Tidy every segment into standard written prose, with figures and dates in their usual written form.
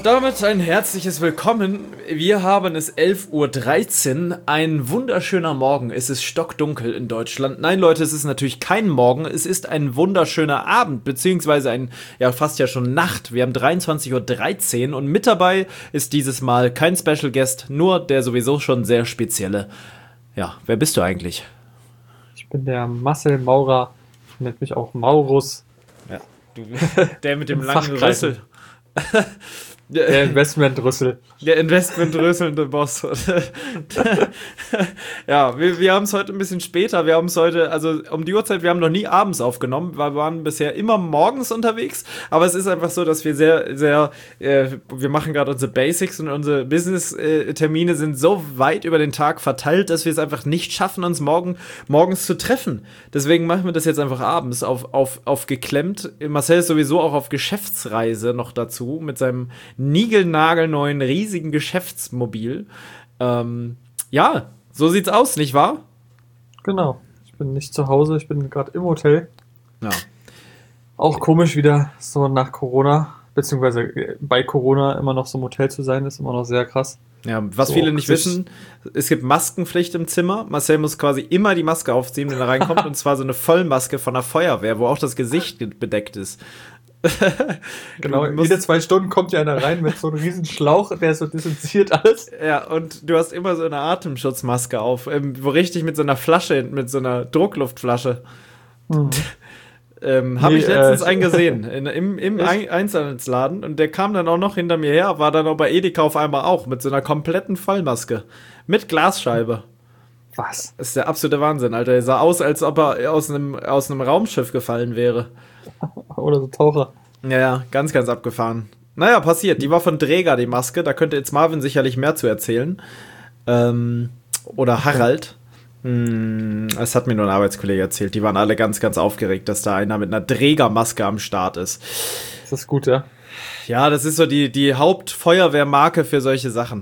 damit ein herzliches Willkommen. Wir haben es 11:13 Uhr, ein wunderschöner Morgen. Es ist stockdunkel in Deutschland. Nein, Leute, es ist natürlich kein Morgen, es ist ein wunderschöner Abend, beziehungsweise fast ja schon Nacht. Wir haben 23:13 Uhr und mit dabei ist dieses Mal kein Special Guest, nur der sowieso schon sehr spezielle. Ja, wer bist du eigentlich? Ich bin der Marcel Maurer, nennt mich auch Maurus. Ja, der mit dem langen Rüssel. Der Investment-Rüssel. Der Investment-rüsselnde Boss. Ja, wir haben es heute ein bisschen später. Wir haben es heute, also um die Uhrzeit, wir haben noch nie abends aufgenommen, weil wir waren bisher immer morgens unterwegs. Aber es ist einfach so, dass wir wir machen gerade unsere Basics und unsere Business-Termine sind so weit über den Tag verteilt, dass wir es einfach nicht schaffen, uns morgens zu treffen. Deswegen machen wir das jetzt einfach abends auf geklemmt. Marcel ist sowieso auch auf Geschäftsreise noch dazu mit seinem niegelnagelneuen, riesigen Geschäftsmobil. Ja, so sieht's aus, nicht wahr? Genau. Ich bin nicht zu Hause, ich bin gerade im Hotel. Ja. Auch komisch wieder so nach Corona, beziehungsweise bei Corona immer noch so im Hotel zu sein, ist immer noch sehr krass. Ja, was so viele nicht wissen, es gibt Maskenpflicht im Zimmer. Marcel muss quasi immer die Maske aufziehen, wenn er reinkommt, und zwar so eine Vollmaske von der Feuerwehr, wo auch das Gesicht bedeckt ist. Genau, jede 2 Stunden kommt ja einer rein mit so einem riesen Schlauch, der so desinfiziert alles. Ja, und du hast immer so eine Atemschutzmaske auf, wo richtig mit so einer Flasche, mit so einer Druckluftflasche. Habe ich letztens einen gesehen, im Einzelhandelsladen, und der kam dann auch noch hinter mir her, war dann auch bei Edeka auf einmal auch, mit so einer kompletten Vollmaske, mit Glasscheibe. Was? Das ist der absolute Wahnsinn, Alter. Er sah aus, als ob er aus einem Raumschiff gefallen wäre. Oder so Taucher. Ja, ganz, ganz abgefahren. Naja, passiert. Die war von Dräger, die Maske. Da könnte jetzt Marvin sicherlich mehr zu erzählen. Oder Harald. Das hat mir nur ein Arbeitskollege erzählt. Die waren alle ganz, ganz aufgeregt, dass da einer mit einer Drägermaske am Start ist. Das ist gut, ja? Ja, das ist so die Hauptfeuerwehrmarke für solche Sachen.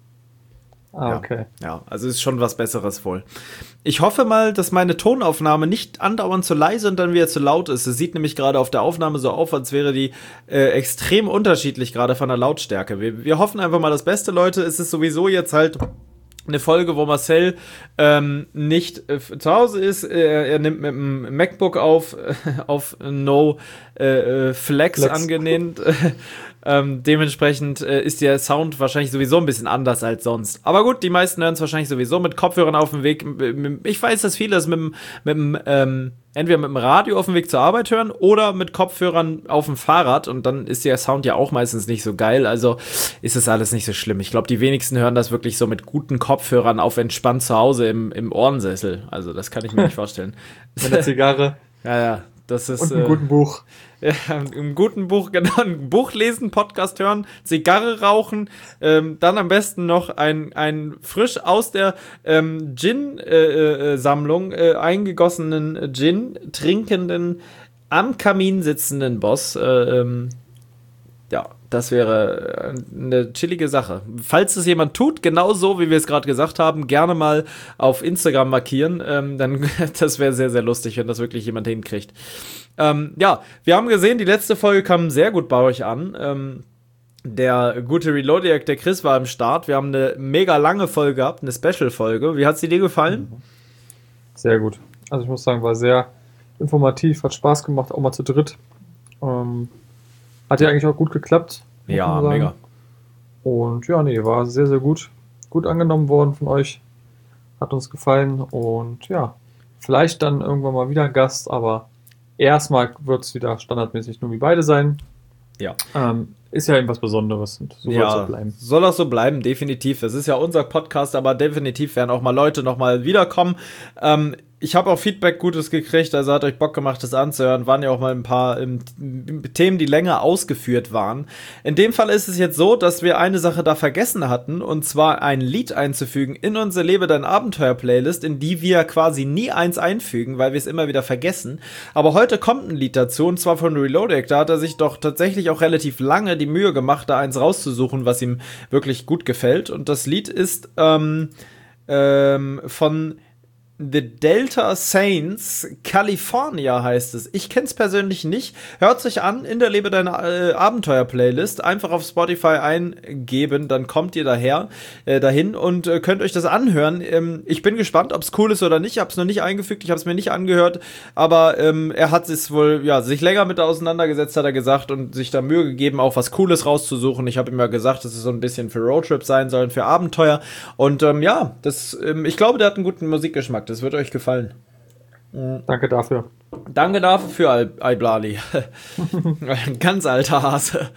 Ah, okay. Ja, also ist schon was Besseres wohl. Ich hoffe mal, dass meine Tonaufnahme nicht andauernd zu leise und dann wieder zu laut ist. Es sieht nämlich gerade auf der Aufnahme so auf, als wäre die extrem unterschiedlich gerade von der Lautstärke. Wir hoffen einfach mal das Beste, Leute. Es ist sowieso jetzt halt eine Folge, wo Marcel nicht zu Hause ist. Er nimmt mit dem MacBook auf No Flex angelehnt. Dementsprechend ist der Sound wahrscheinlich sowieso ein bisschen anders als sonst. Aber gut, die meisten hören es wahrscheinlich sowieso mit Kopfhörern auf dem Weg. Ich weiß, dass viele es entweder mit dem Radio auf dem Weg zur Arbeit hören oder mit Kopfhörern auf dem Fahrrad, und dann ist der Sound ja auch meistens nicht so geil, also ist es alles nicht so schlimm. Ich glaube, die wenigsten hören das wirklich so mit guten Kopfhörern auf entspannt zu Hause im Ohrensessel. Also das kann ich mir nicht vorstellen. Mit einer Zigarre. Ja. Das ist, und einem guten Buch. Ja, im guten Buch, genau, ein Buch lesen, Podcast hören, Zigarre rauchen, dann am besten noch ein frisch aus der Gin-Sammlung eingegossenen Gin trinkenden, am Kamin sitzenden Boss. Ja, das wäre eine chillige Sache. Falls es jemand tut, genauso wie wir es gerade gesagt haben, gerne mal auf Instagram markieren. Dann das wäre sehr, sehr lustig, wenn das wirklich jemand hinkriegt. Ja, wir haben gesehen, die letzte Folge kam sehr gut bei euch an. Der gute Reloadiac, der Chris, war am Start. Wir haben eine mega lange Folge gehabt, eine Special-Folge. Wie hat sie dir gefallen? Sehr gut. Also ich muss sagen, war sehr informativ, hat Spaß gemacht, auch mal zu dritt. Hat ja eigentlich auch gut geklappt. Ja, mega. Und ja, war sehr, sehr gut. Gut angenommen worden von euch. Hat uns gefallen. Und ja, vielleicht dann irgendwann mal wieder ein Gast, aber erstmal wird es wieder standardmäßig nur wie beide sein. Ja. Ist ja eben was Besonderes. Und so soll es auch bleiben. Soll auch so bleiben, definitiv. Das ist ja unser Podcast, aber definitiv werden auch mal Leute nochmal wiederkommen. Ich habe auch Feedback Gutes gekriegt, also hat euch Bock gemacht, das anzuhören. Waren ja auch mal ein paar Themen, die länger ausgeführt waren. In dem Fall ist es jetzt so, dass wir eine Sache da vergessen hatten, und zwar ein Lied einzufügen in unsere Lebe dein Abenteuer-Playlist, in die wir quasi nie eins einfügen, weil wir es immer wieder vergessen. Aber heute kommt ein Lied dazu, und zwar von Reloadiac. Da hat er sich doch tatsächlich auch relativ lange die Mühe gemacht, da eins rauszusuchen, was ihm wirklich gut gefällt. Und das Lied ist von The Delta Saints California heißt es. Ich kenn's persönlich nicht. Hört sich an, in der Lebe deiner Abenteuer-Playlist. Einfach auf Spotify eingeben, dann kommt ihr dahin und könnt euch das anhören. Ich bin gespannt, ob's cool ist oder nicht. Ich hab's noch nicht eingefügt, ich hab's mir nicht angehört. Aber er hat sich wohl, sich länger mit auseinandergesetzt, hat er gesagt, und sich da Mühe gegeben, auch was Cooles rauszusuchen. Ich habe ihm ja gesagt, dass es so ein bisschen für Roadtrips sein soll, für Abenteuer. Und ich glaube, der hat einen guten Musikgeschmack. Das wird euch gefallen. Danke dafür. Danke dafür, Iblali. Ein ganz alter Hase.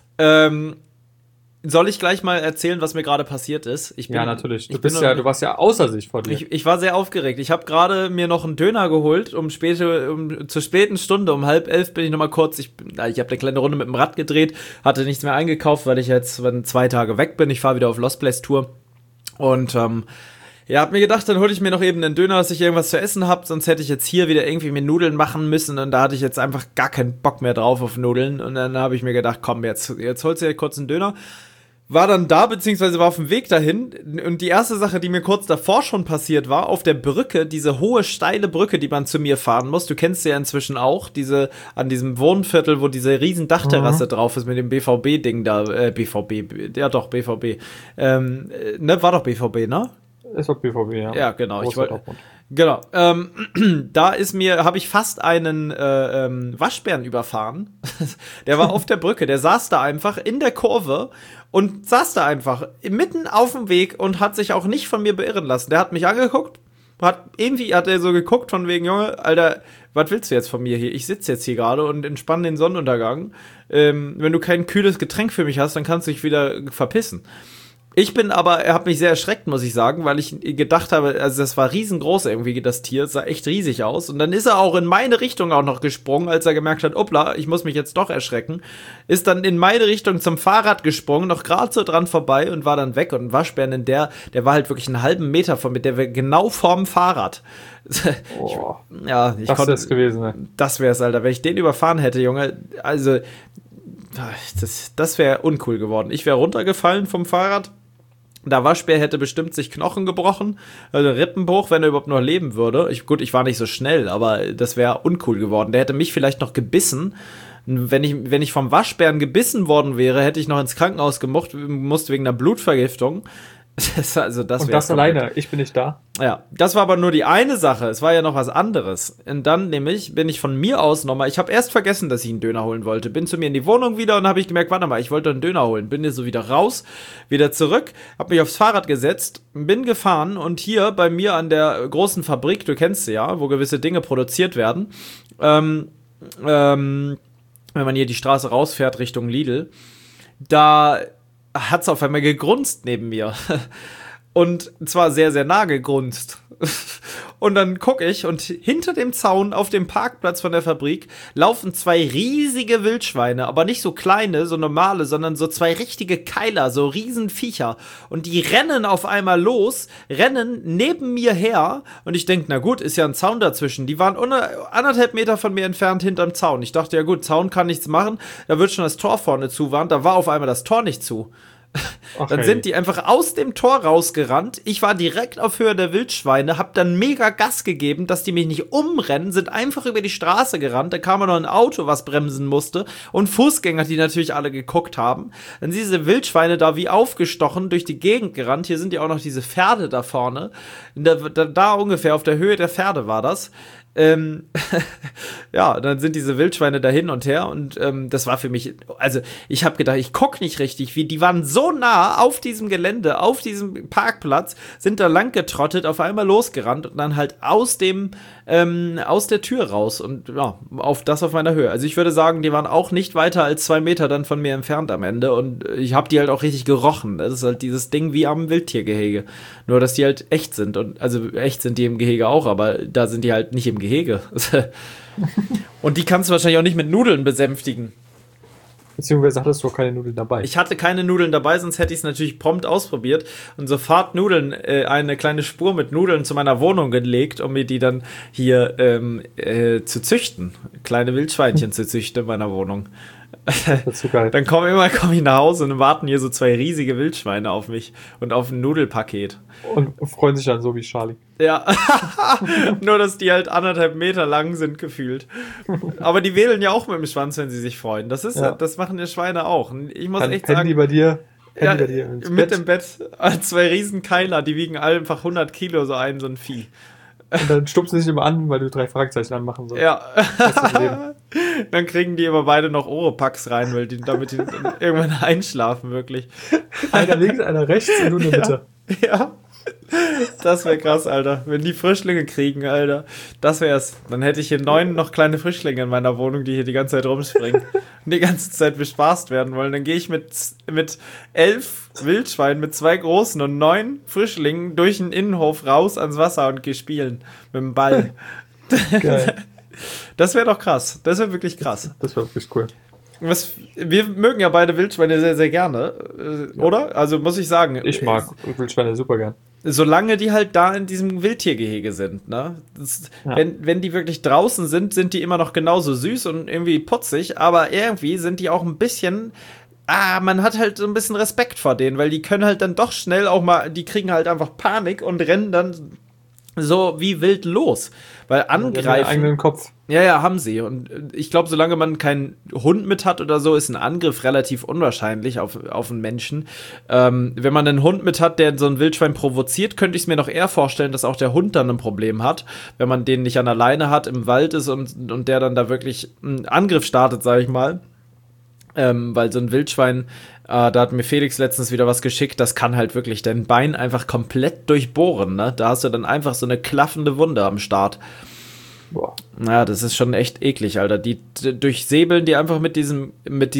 Soll ich gleich mal erzählen, was mir gerade passiert ist? Ja, natürlich. Du warst ja außer sich vor dir. Ich war sehr aufgeregt. Ich habe gerade mir noch einen Döner geholt, zur späten Stunde, um 10:30 bin ich nochmal kurz, ich habe eine kleine Runde mit dem Rad gedreht, hatte nichts mehr eingekauft, weil ich jetzt 2 Tage weg bin. Ich fahre wieder auf Lost Place Tour. Und hab mir gedacht, dann hole ich mir noch eben einen Döner, dass ich irgendwas zu essen hab, sonst hätte ich jetzt hier wieder irgendwie mir Nudeln machen müssen und da hatte ich jetzt einfach gar keinen Bock mehr drauf auf Nudeln und dann habe ich mir gedacht, komm, jetzt holst du dir kurz einen Döner. War dann da, beziehungsweise war auf dem Weg dahin und die erste Sache, die mir kurz davor schon passiert war, auf der Brücke, diese hohe, steile Brücke, die man zu mir fahren muss, du kennst sie ja inzwischen auch, an diesem Wohnviertel, wo diese riesen Dachterrasse drauf ist mit dem BVB-Ding da, BVB, war doch BVB, ne? Ist doch BVB, ja. Ja, genau. Genau. Habe ich fast einen Waschbären überfahren. Der war auf der Brücke, der saß da einfach in der Kurve und saß da einfach mitten auf dem Weg und hat sich auch nicht von mir beirren lassen. Der hat mich angeguckt, hat er so geguckt von wegen, Junge, Alter, was willst du jetzt von mir hier? Ich sitze jetzt hier gerade und entspanne den Sonnenuntergang. Wenn du kein kühles Getränk für mich hast, dann kannst du dich wieder verpissen. Er hat mich sehr erschreckt, muss ich sagen, weil ich gedacht habe, also das war riesengroß irgendwie, das Tier, sah echt riesig aus. Und dann ist er auch in meine Richtung auch noch gesprungen, als er gemerkt hat, hoppla, ich muss mich jetzt doch erschrecken. Ist dann in meine Richtung zum Fahrrad gesprungen, noch gerade so dran vorbei und war dann weg. Und ein Waschbären der war halt wirklich einen halben Meter von mir, der war genau vorm Fahrrad. Oh, das wäre es gewesen, ne? Das wäre es, Alter. Wenn ich den überfahren hätte, Junge, also das wäre uncool geworden. Ich wäre runtergefallen vom Fahrrad. Der Waschbär hätte bestimmt sich Knochen gebrochen, also Rippenbruch, wenn er überhaupt noch leben würde. Ich war nicht so schnell, aber das wäre uncool geworden. Der hätte mich vielleicht noch gebissen. Wenn ich vom Waschbären gebissen worden wäre, hätte ich noch ins Krankenhaus musste wegen einer Blutvergiftung. Das alleine, ich bin nicht da. Ja, das war aber nur die eine Sache. Es war ja noch was anderes. Und dann nämlich bin ich von mir aus nochmal, ich habe erst vergessen, dass ich einen Döner holen wollte. Bin zu mir in die Wohnung wieder und habe ich gemerkt, warte mal, ich wollte einen Döner holen. Bin hier so wieder raus, wieder zurück, habe mich aufs Fahrrad gesetzt, bin gefahren und hier bei mir an der großen Fabrik, du kennst sie ja, wo gewisse Dinge produziert werden, wenn man hier die Straße rausfährt Richtung Lidl, da hat's auf einmal gegrunzt neben mir. Und zwar sehr, sehr nah gegrunzt. Und dann gucke ich und hinter dem Zaun auf dem Parkplatz von der Fabrik laufen 2 riesige Wildschweine, aber nicht so kleine, so normale, sondern so 2 richtige Keiler, so Riesenviecher. Und die rennen auf einmal los, rennen neben mir her und ich denke, na gut, ist ja ein Zaun dazwischen. Die waren 1,5 Meter von mir entfernt hinterm Zaun. Ich dachte, ja gut, Zaun kann nichts machen, da wird schon das Tor vorne zuwarnt, da war auf einmal das Tor nicht zu. Dann sind die einfach aus dem Tor rausgerannt. Ich war direkt auf Höhe der Wildschweine, hab dann mega Gas gegeben, dass die mich nicht umrennen, sind einfach über die Straße gerannt. Da kam noch ein Auto, was bremsen musste und Fußgänger, die natürlich alle geguckt haben. Dann sind diese Wildschweine da wie aufgestochen durch die Gegend gerannt. Hier sind ja auch noch diese Pferde da vorne. Da ungefähr auf der Höhe der Pferde war das. Ja, dann sind diese Wildschweine da hin und her und das war für mich, also ich habe gedacht, ich guck nicht richtig, die waren so nah auf diesem Gelände, auf diesem Parkplatz, sind da lang getrottet, auf einmal losgerannt und dann halt aus der Tür raus und ja, auf meiner Höhe. Also ich würde sagen, die waren auch nicht weiter als 2 Meter dann von mir entfernt am Ende und ich habe die halt auch richtig gerochen. Das ist halt dieses Ding wie am Wildtiergehege. Nur, dass die halt echt sind und also echt sind die im Gehege auch, aber da sind die halt nicht im Gehege. Und die kannst du wahrscheinlich auch nicht mit Nudeln besänftigen. Beziehungsweise hattest du auch keine Nudeln dabei. Ich hatte keine Nudeln dabei, sonst hätte ich es natürlich prompt ausprobiert und sofort eine kleine Spur mit Nudeln zu meiner Wohnung gelegt, um mir die dann hier zu züchten. Kleine Wildschweinchen zu züchten in meiner Wohnung. Das wird so geil. Dann komm ich nach Hause und warten hier so 2 riesige Wildschweine auf mich und auf ein Nudelpaket. Und freuen sich dann so wie Charlie. Ja, nur dass die halt 1,5 Meter lang sind gefühlt. Aber die wedeln ja auch mit dem Schwanz, wenn sie sich freuen. Das machen die Schweine auch. Und ich muss echt sagen, die bei dir, ja, bei dir ins mit Bett. dem Bett 2 riesen Keiler, die wiegen einfach 100 Kilo so ein Vieh. Und dann stupsen sie sich immer an, weil du 3 Fragezeichen anmachen sollst. Ja. Dann kriegen die aber beide noch Oropax rein, damit die dann irgendwann einschlafen, wirklich. Einer links, einer rechts und du in der Mitte. Ja. Das wäre krass, Alter. Wenn die Frischlinge kriegen, Alter. Das wär's. Dann hätte ich hier 9 noch kleine Frischlinge in meiner Wohnung, die hier die ganze Zeit rumspringen und die ganze Zeit bespaßt werden wollen. Dann gehe ich mit 11 Wildschweinen, mit 2 großen und 9 Frischlingen durch den Innenhof raus ans Wasser und gehe spielen mit dem Ball. Geil. Das wäre doch krass. Das wäre wirklich krass. Das wäre wirklich cool. Wir mögen ja beide Wildschweine sehr, sehr gerne, oder? Also muss ich sagen. Ich mag Wildschweine super gern. Solange die halt da in diesem Wildtiergehege sind, ne? Wenn die wirklich draußen sind, sind die immer noch genauso süß und irgendwie putzig, aber irgendwie sind die auch ein bisschen, man hat halt so ein bisschen Respekt vor denen, weil die können halt dann doch schnell auch mal, die kriegen halt einfach Panik und rennen dann so wie wild los. Weil angreifen. Die haben ihren eigenen Kopf. Ja, haben sie. Und ich glaube, solange man keinen Hund mit hat oder so, ist ein Angriff relativ unwahrscheinlich auf einen Menschen. Wenn man einen Hund mit hat, der so ein Wildschwein provoziert, könnte ich es mir noch eher vorstellen, dass auch der Hund dann ein Problem hat, wenn man den nicht an der Leine hat, im Wald ist und der dann da wirklich einen Angriff startet, sage ich mal. Weil so ein Wildschwein, da hat mir Felix letztens wieder was geschickt, das kann halt wirklich dein Bein einfach komplett durchbohren, ne? Da hast du dann einfach so eine klaffende Wunde am Start. Boah. Ja, das ist schon echt eklig, Alter. Die durchsäbeln die einfach mit diesen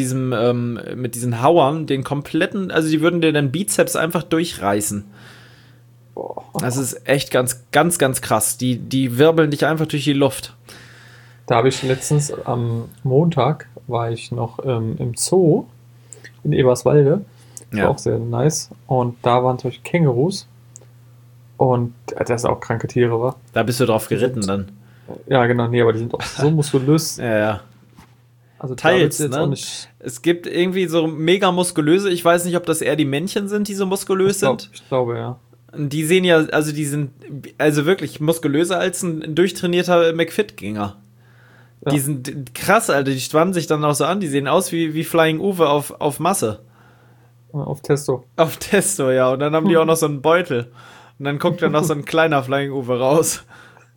Hauern den kompletten, also die würden dir den Bizeps einfach durchreißen. Boah. Das ist echt ganz, ganz, ganz krass. Die wirbeln dich einfach durch die Luft. Da habe ich letztens am Montag, war ich noch im Zoo in Eberswalde. Das war auch sehr nice. Und da waren zum Beispiel Kängurus. Und das sind auch kranke Tiere, war. Da bist du drauf geritten dann. Ja, genau, nee, aber die sind auch so muskulös. Ja. Also teils, jetzt ne? auch nicht. Es gibt irgendwie so mega muskulöse, ich weiß nicht, ob das eher die Männchen sind, die so muskulös sind. Ich glaube, ja. Die sehen ja, also die sind also wirklich muskulöser als ein durchtrainierter McFit-Gänger. Ja. Die sind krass, Alter, die spannen sich dann auch so an, die sehen aus wie Flying Uwe auf Masse. Auf Testo. Auf Testo, ja, und dann haben die auch noch so einen Beutel. Und dann guckt dann noch so ein kleiner Flying Uwe raus.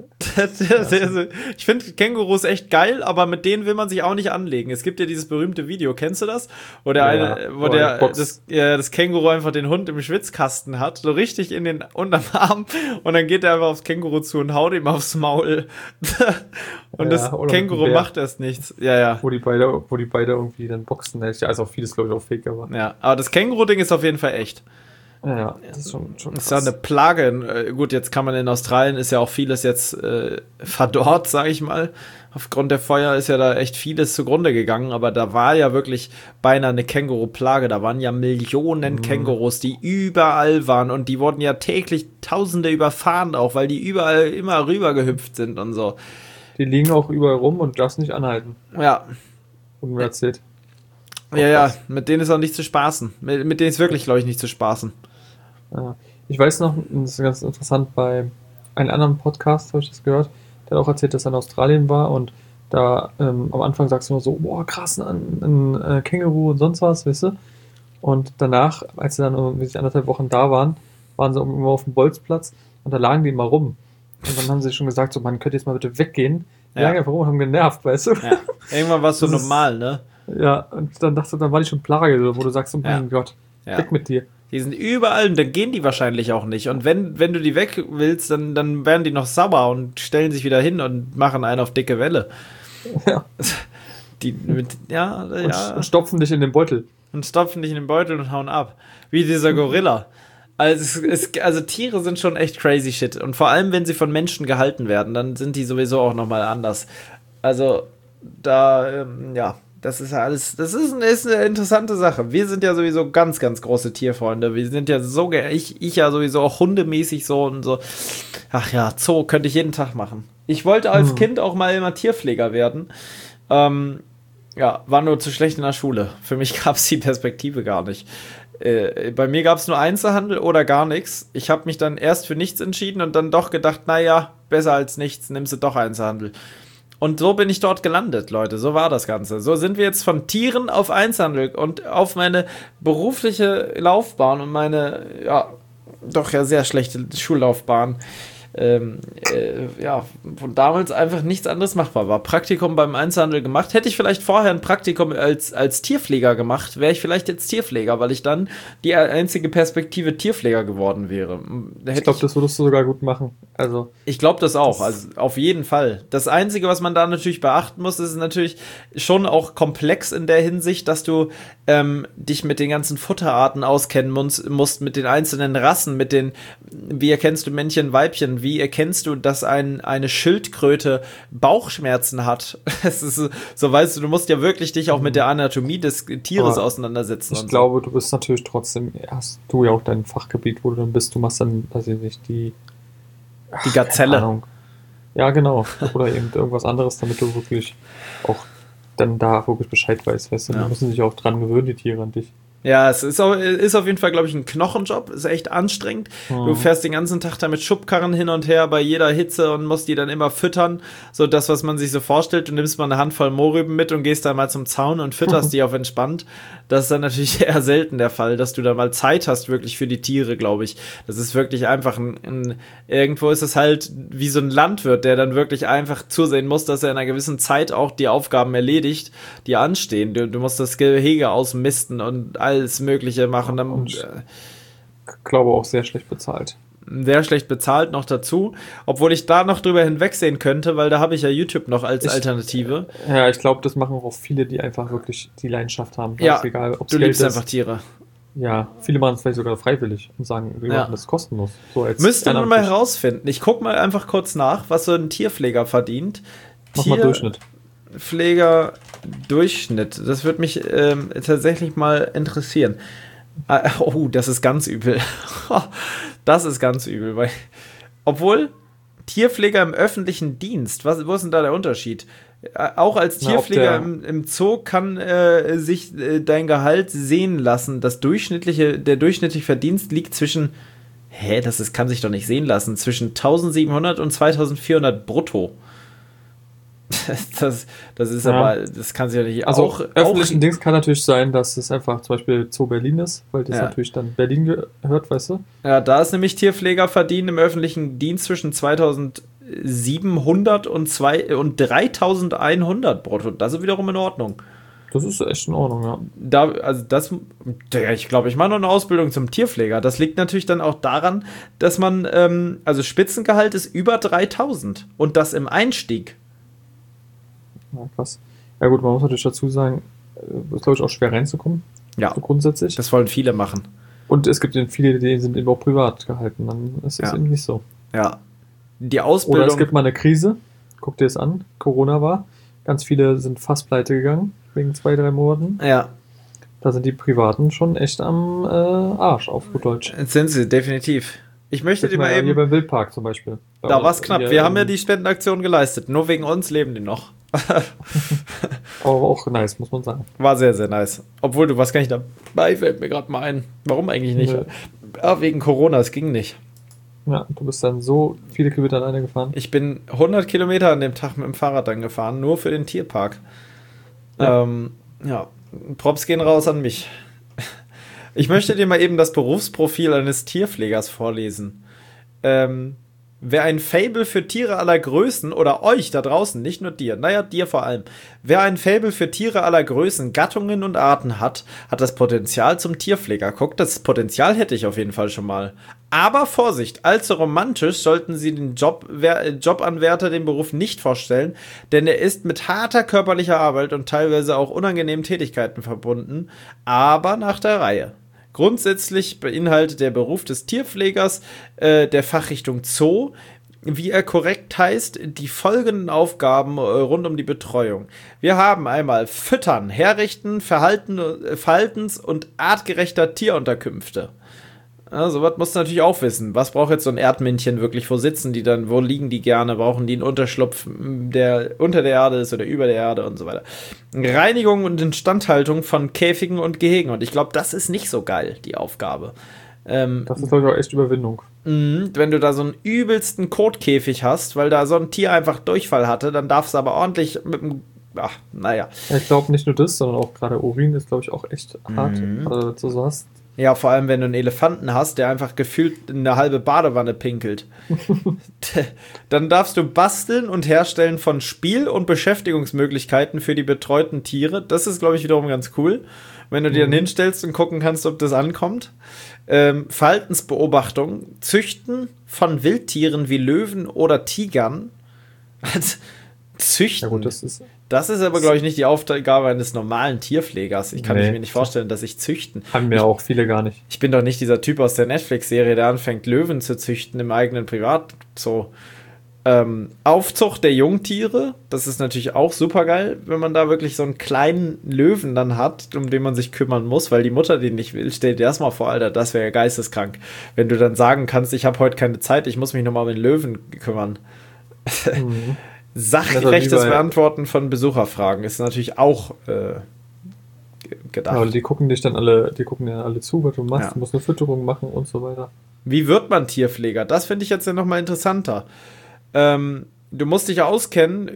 Ich finde Kängurus echt geil, aber mit denen will man sich auch nicht anlegen. Es gibt ja dieses berühmte Video, kennst du das? Wo das Känguru einfach den Hund im Schwitzkasten hat, so richtig in den Unterarm, und dann geht er einfach aufs Känguru zu und haut ihm aufs Maul. Und das Känguru macht erst nichts. Ja. Wo die beide irgendwie dann boxen. Also auch vieles, glaube ich, auch fake, aber. Ja, aber das Känguru-Ding ist auf jeden Fall echt. Ja, das ist schon krass. Ist ja eine Plage. Gut, jetzt kann man in Australien, ist ja auch vieles jetzt verdorrt, sage ich mal. Aufgrund der Feuer ist ja da echt vieles zugrunde gegangen, aber da war ja wirklich beinahe eine Känguru-Plage. Da waren ja Millionen Kängurus, die überall waren, und die wurden ja täglich Tausende überfahren auch, weil die überall immer rüber gehüpft sind und so. Die liegen auch überall rum und darfst nicht anhalten. Ja. Und mir erzählt. Ja, mit denen ist auch nicht zu spaßen. Mit denen ist wirklich, glaube ich, nicht zu spaßen. Ja. Ich weiß noch, das ist ganz interessant, bei einem anderen Podcast habe ich das gehört, der hat auch erzählt, dass er in Australien war, und da am Anfang sagst du immer so, boah, krass, ein Känguru und sonst was, weißt du? Und danach, als sie dann irgendwie 1,5 Wochen da waren, waren sie immer auf dem Bolzplatz und da lagen die immer rum. Und dann haben sie schon gesagt, so, man könnte jetzt mal bitte weggehen. Die lagen einfach rum und haben genervt, weißt du? Ja. Irgendwann war es so normal, ne? Ja, und dann war die schon Plage, wo du sagst, oh mein Gott, weg mit dir. Die sind überall, und dann gehen die wahrscheinlich auch nicht. Und wenn du die weg willst, dann werden die noch sauer und stellen sich wieder hin und machen einen auf dicke Welle. Ja. Und stopfen dich in den Beutel. Und stopfen dich in den Beutel und hauen ab. Wie dieser Gorilla. Also Tiere sind schon echt crazy shit. Und vor allem, wenn sie von Menschen gehalten werden, dann sind die sowieso auch nochmal anders. Also, das ist ja alles, das ist eine interessante Sache. Wir sind ja sowieso ganz, ganz große Tierfreunde. Wir sind ja so, ich ja sowieso auch hundemäßig so und so. Ach ja, Zoo könnte ich jeden Tag machen. Ich wollte als Kind auch mal immer Tierpfleger werden. Ja, war nur zu schlecht in der Schule. Für mich gab es die Perspektive gar nicht. Bei mir gab es nur Einzelhandel oder gar nichts. Ich habe mich dann erst für nichts entschieden und dann doch gedacht, naja, besser als nichts, nimmst du doch Einzelhandel. Und so bin ich dort gelandet, Leute. So war das Ganze. So sind wir jetzt von Tieren auf Einzelhandel und auf meine berufliche Laufbahn und meine, ja, doch ja sehr schlechte Schullaufbahn. Ja, von damals einfach nichts anderes machbar war. Praktikum beim Einzelhandel gemacht. Hätte ich vielleicht vorher ein Praktikum als Tierpfleger gemacht, wäre ich vielleicht jetzt Tierpfleger, weil ich dann die einzige Perspektive Tierpfleger geworden wäre. Ich glaube, das würdest du sogar gut machen. Also, ich glaube das auch, also auf jeden Fall. Das Einzige, was man da natürlich beachten muss, ist natürlich schon auch komplex in der Hinsicht, dass du dich mit den ganzen Futterarten auskennen musst, mit den einzelnen Rassen, mit den, wie erkennst du Männchen, Weibchen, wie erkennst du, dass eine Schildkröte Bauchschmerzen hat? Es ist so, weißt du musst ja wirklich dich auch mit der Anatomie des Tieres auseinandersetzen. Ich glaube, du bist natürlich trotzdem, hast du ja auch dein Fachgebiet, wo du dann bist, du machst dann, weiß ich nicht, die Gazelle. Ja, genau. Oder eben irgendwas anderes, damit du wirklich auch dann da wirklich Bescheid weißt. Weißt du, die müssen sich auch dran gewöhnen, die Tiere an dich. Ja, es ist auf jeden Fall, glaube ich, ein Knochenjob. Ist echt anstrengend. Du fährst den ganzen Tag da mit Schubkarren hin und her bei jeder Hitze und musst die dann immer füttern. So das, was man sich so vorstellt. Du nimmst mal eine Handvoll Mohrrüben mit und gehst dann mal zum Zaun und fütterst die auf entspannt. Das ist dann natürlich eher selten der Fall, dass du da mal Zeit hast wirklich für die Tiere, glaube ich. Das ist wirklich einfach irgendwo ist es halt wie so ein Landwirt, der dann wirklich einfach zusehen muss, dass er in einer gewissen Zeit auch die Aufgaben erledigt, die anstehen. Du musst das Gehege ausmisten und alles Mögliche machen. Ich glaube auch sehr schlecht bezahlt. Sehr schlecht bezahlt noch dazu, obwohl ich da noch drüber hinwegsehen könnte, weil da habe ich ja YouTube noch als Alternative. Ja, ich glaube, das machen auch viele, die einfach wirklich die Leidenschaft haben. Ja, egal, ob's du Geld liebst ist. einfach Tiere. Ja, viele machen es vielleicht sogar freiwillig und sagen, wir machen das kostenlos. So als müsste man mal herausfinden. Ich gucke mal einfach kurz nach, was so ein Tierpfleger verdient. Mach mal Durchschnitt. Pfleger-Durchschnitt. Das würde mich tatsächlich mal interessieren. Oh, das ist ganz übel. Das ist ganz übel, weil, obwohl Tierpfleger im öffentlichen Dienst, wo ist denn da der Unterschied? Auch als Tierpfleger im Zoo kann sich dein Gehalt sehen lassen. Der durchschnittliche Verdienst liegt zwischen, kann sich doch nicht sehen lassen, zwischen 1700 und 2400 brutto. Das ist aber, das kann sich ja nicht. Also auch öffentlichen Dienst kann natürlich sein, dass es einfach zum Beispiel Zoo Berlin ist, weil das natürlich dann Berlin gehört, weißt du? Ja, da ist nämlich Tierpfleger verdienen im öffentlichen Dienst zwischen 2700 und 3100 brutto. Das ist wiederum in Ordnung. Das ist echt in Ordnung, ja. Ich glaube, ich mache noch eine Ausbildung zum Tierpfleger. Das liegt natürlich dann auch daran, dass man, also Spitzengehalt ist über 3000 und das im Einstieg. Ja, krass. Ja gut, man muss natürlich dazu sagen, ist glaube ich auch schwer reinzukommen. Ja, so grundsätzlich. Das wollen viele machen. Und es gibt eben viele, die sind eben auch privat gehalten. Dann ist es eben nicht so. Ja. Die Ausbildung. Oder es gibt mal eine Krise. Guck dir das an. Corona war. Ganz viele sind fast pleite gegangen. Wegen 2-3 Monaten. Ja. Da sind die Privaten schon echt am Arsch, auf gut Deutsch. Sind sie, definitiv. Ich möchte dir mal eben... Hier beim Wildpark zum Beispiel. Da war es knapp. Wir haben ja die Spendenaktion geleistet. Nur wegen uns leben die noch. Aber auch nice, muss man sagen. War sehr, sehr nice. Obwohl, du warst gar nicht dabei, fällt mir gerade mal ein. Warum eigentlich nicht? Ja, wegen Corona, es ging nicht. Ja, du bist dann so viele Kilometer alleine gefahren. Ich bin 100 Kilometer an dem Tag mit dem Fahrrad dann gefahren, nur für den Tierpark. Ja, Props gehen raus an mich. Ich möchte dir mal eben das Berufsprofil eines Tierpflegers vorlesen. Wer ein Faible für Tiere aller Größen, oder euch da draußen, nicht nur dir, naja, dir vor allem, wer ein Faible für Tiere aller Größen, Gattungen und Arten hat, hat das Potenzial zum Tierpfleger. Guckt, das Potenzial hätte ich auf jeden Fall schon mal. Aber Vorsicht, allzu romantisch sollten Sie den Jobanwärter den Beruf nicht vorstellen, denn er ist mit harter körperlicher Arbeit und teilweise auch unangenehmen Tätigkeiten verbunden, aber nach der Reihe. Grundsätzlich beinhaltet der Beruf des Tierpflegers der Fachrichtung Zoo, wie er korrekt heißt, die folgenden Aufgaben rund um die Betreuung. Wir haben einmal Füttern, Herrichten, Verhaltens- und artgerechter Tierunterkünfte. Ja, sowas musst du natürlich auch wissen. Was braucht jetzt so ein Erdmännchen wirklich? Wo sitzen die dann? Wo liegen die gerne? Brauchen die einen Unterschlupf, der unter der Erde ist oder über der Erde und so weiter? Reinigung und Instandhaltung von Käfigen und Gehegen. Und ich glaube, das ist nicht so geil, die Aufgabe. Das ist, glaube ich, auch echt Überwindung. Wenn du da so einen übelsten Kotkäfig hast, weil da so ein Tier einfach Durchfall hatte, dann darfst du aber ordentlich mit dem. Ach, naja. Ja, ich glaube nicht nur das, sondern auch gerade Urin ist, glaube ich, auch echt hart. Also, du so hast. Ja, vor allem, wenn du einen Elefanten hast, der einfach gefühlt eine halbe Badewanne pinkelt. Dann darfst du basteln und herstellen von Spiel- und Beschäftigungsmöglichkeiten für die betreuten Tiere. Das ist, glaube ich, wiederum ganz cool, wenn du dir dann hinstellst und gucken kannst, ob das ankommt. Verhaltensbeobachtung, Züchten von Wildtieren wie Löwen oder Tigern. Züchten. Ja gut, Das ist aber, glaube ich, nicht die Aufgabe eines normalen Tierpflegers. Ich kann mir nicht vorstellen, dass ich züchten. Haben mir auch viele gar nicht. Ich bin doch nicht dieser Typ aus der Netflix-Serie, der anfängt, Löwen zu züchten im eigenen Privatzoo. Aufzucht der Jungtiere, das ist natürlich auch super geil, wenn man da wirklich so einen kleinen Löwen dann hat, um den man sich kümmern muss, weil die Mutter den nicht will. Stell dir das mal vor, Alter, das wäre ja geisteskrank. Wenn du dann sagen kannst, ich habe heute keine Zeit, ich muss mich nochmal um den Löwen kümmern. Sachgerechtes Beantworten von Besucherfragen ist natürlich auch gedacht. Ja, aber die gucken ja alle zu, was du machst, du musst eine Fütterung machen und so weiter. Wie wird man Tierpfleger? Das finde ich jetzt ja nochmal interessanter. Du musst dich ja auskennen,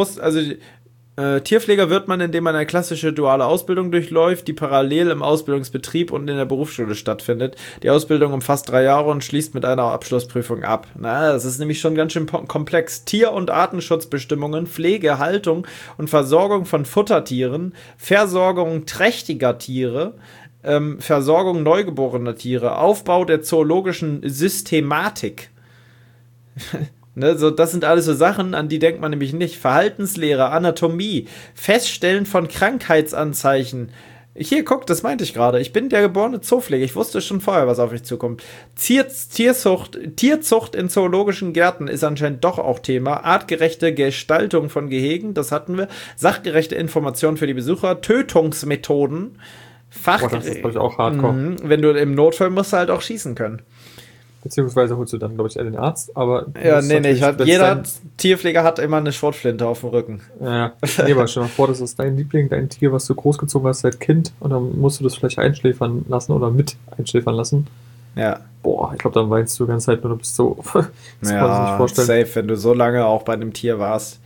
Tierpfleger wird man, indem man eine klassische duale Ausbildung durchläuft, die parallel im Ausbildungsbetrieb und in der Berufsschule stattfindet. Die Ausbildung umfasst 3 Jahre und schließt mit einer Abschlussprüfung ab. Das ist nämlich schon ganz schön komplex. Tier- und Artenschutzbestimmungen, Pflege, Haltung und Versorgung von Futtertieren, Versorgung trächtiger Tiere, Versorgung neugeborener Tiere, Aufbau der zoologischen Systematik. Ne, so, das sind alles so Sachen, an die denkt man nämlich nicht. Verhaltenslehre, Anatomie, Feststellen von Krankheitsanzeichen. Hier, guck, das meinte ich gerade. Ich bin der geborene Zoopfleger. Ich wusste schon vorher, was auf mich zukommt. Tierzucht in zoologischen Gärten ist anscheinend doch auch Thema. Artgerechte Gestaltung von Gehegen, das hatten wir. Sachgerechte Informationen für die Besucher. Tötungsmethoden. Das ist, glaube ich, auch hardcore. Wenn du im Notfall musst du halt auch schießen können. Beziehungsweise holst du dann, glaube ich, eher den Arzt, aber... Ja, jeder Tierpfleger hat immer eine Schrotflinte auf dem Rücken. Ja, aber stell dir mal vor, das ist dein Liebling, dein Tier, was du großgezogen hast seit Kind und dann musst du das vielleicht einschläfern lassen oder mit einschläfern lassen. Ja. Boah, ich glaube, dann weinst du die ganze Zeit nur, du bist so... Das kann man sich nicht vorstellen. Safe, wenn du so lange auch bei einem Tier warst.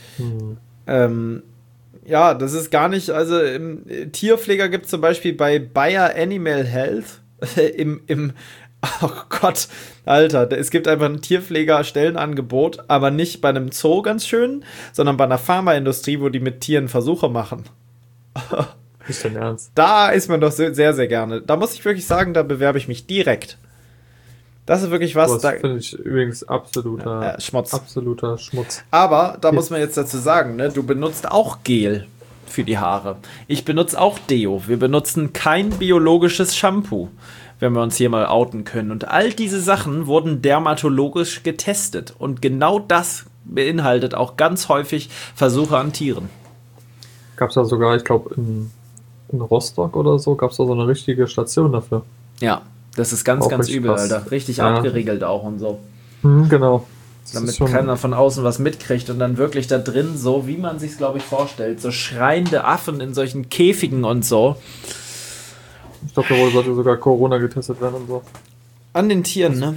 Ja, das ist gar nicht... Also, Tierpfleger gibt es zum Beispiel bei Bayer Animal Health oh Gott, Alter, es gibt einfach ein Tierpfleger-Stellenangebot, aber nicht bei einem Zoo ganz schön, sondern bei einer Pharmaindustrie, wo die mit Tieren Versuche machen. Ist dein Ernst? Da ist man doch sehr, sehr gerne. Da muss ich wirklich sagen, da bewerbe ich mich direkt. Das ist wirklich was. Das finde ich übrigens absoluter Schmutz. Absoluter Schmutz. Aber da muss man jetzt dazu sagen, ne, du benutzt auch Gel für die Haare. Ich benutze auch Deo. Wir benutzen kein biologisches Shampoo, wenn wir uns hier mal outen können. Und all diese Sachen wurden dermatologisch getestet. Und genau das beinhaltet auch ganz häufig Versuche an Tieren. Gab es da sogar, ich glaube, in Rostock oder so, gab es da so eine richtige Station dafür. Ja, das ist ganz, ganz übel, krass. Alter. Richtig abgeriegelt auch und so. Genau. Damit keiner von außen was mitkriegt und dann wirklich da drin, so wie man sich glaube ich, vorstellt, so schreiende Affen in solchen Käfigen und so. Ich glaube, da sollte sogar Corona getestet werden und so. An den Tieren, ne?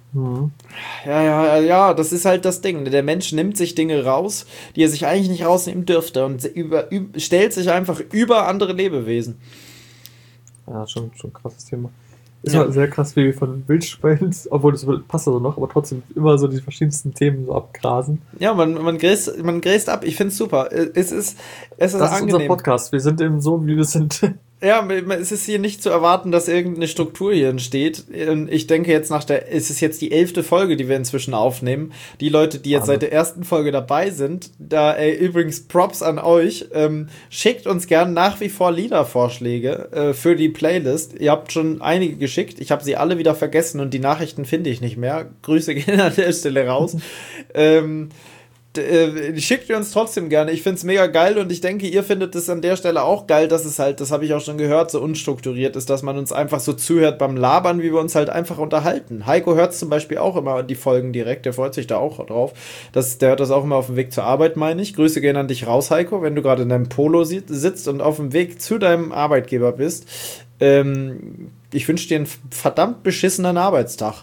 Ja, das ist halt das Ding. Der Mensch nimmt sich Dinge raus, die er sich eigentlich nicht rausnehmen dürfte und stellt sich einfach über andere Lebewesen. Ja, schon ein krasses Thema. Ist halt sehr krass, wie wir von Wildschweinen, obwohl das passt also noch, aber trotzdem immer so die verschiedensten Themen so abgrasen. Ja, man gräst ab. Ich find's super. Es ist das angenehm. Das ist unser Podcast. Wir sind eben so, wie wir sind. Ja, es ist hier nicht zu erwarten, dass irgendeine Struktur hier entsteht. Ich denke jetzt es ist jetzt die 11. Folge, die wir inzwischen aufnehmen. Die Leute, die jetzt seit der ersten Folge dabei sind, übrigens Props an euch, schickt uns gern nach wie vor Liedervorschläge für die Playlist. Ihr habt schon einige geschickt. Ich habe sie alle wieder vergessen und die Nachrichten finde ich nicht mehr. Grüße gehen an der Stelle raus. Schickt ihr uns trotzdem gerne. Ich finde es mega geil und ich denke, ihr findet es an der Stelle auch geil, dass es halt, das habe ich auch schon gehört, so unstrukturiert ist, dass man uns einfach so zuhört beim Labern, wie wir uns halt einfach unterhalten. Heiko hört zum Beispiel auch immer die Folgen direkt, der freut sich da auch drauf. Der hört das auch immer auf dem Weg zur Arbeit, meine ich. Grüße gehen an dich raus, Heiko, wenn du gerade in deinem Polo sitzt und auf dem Weg zu deinem Arbeitgeber bist. Ich wünsche dir einen verdammt beschissenen Arbeitstag.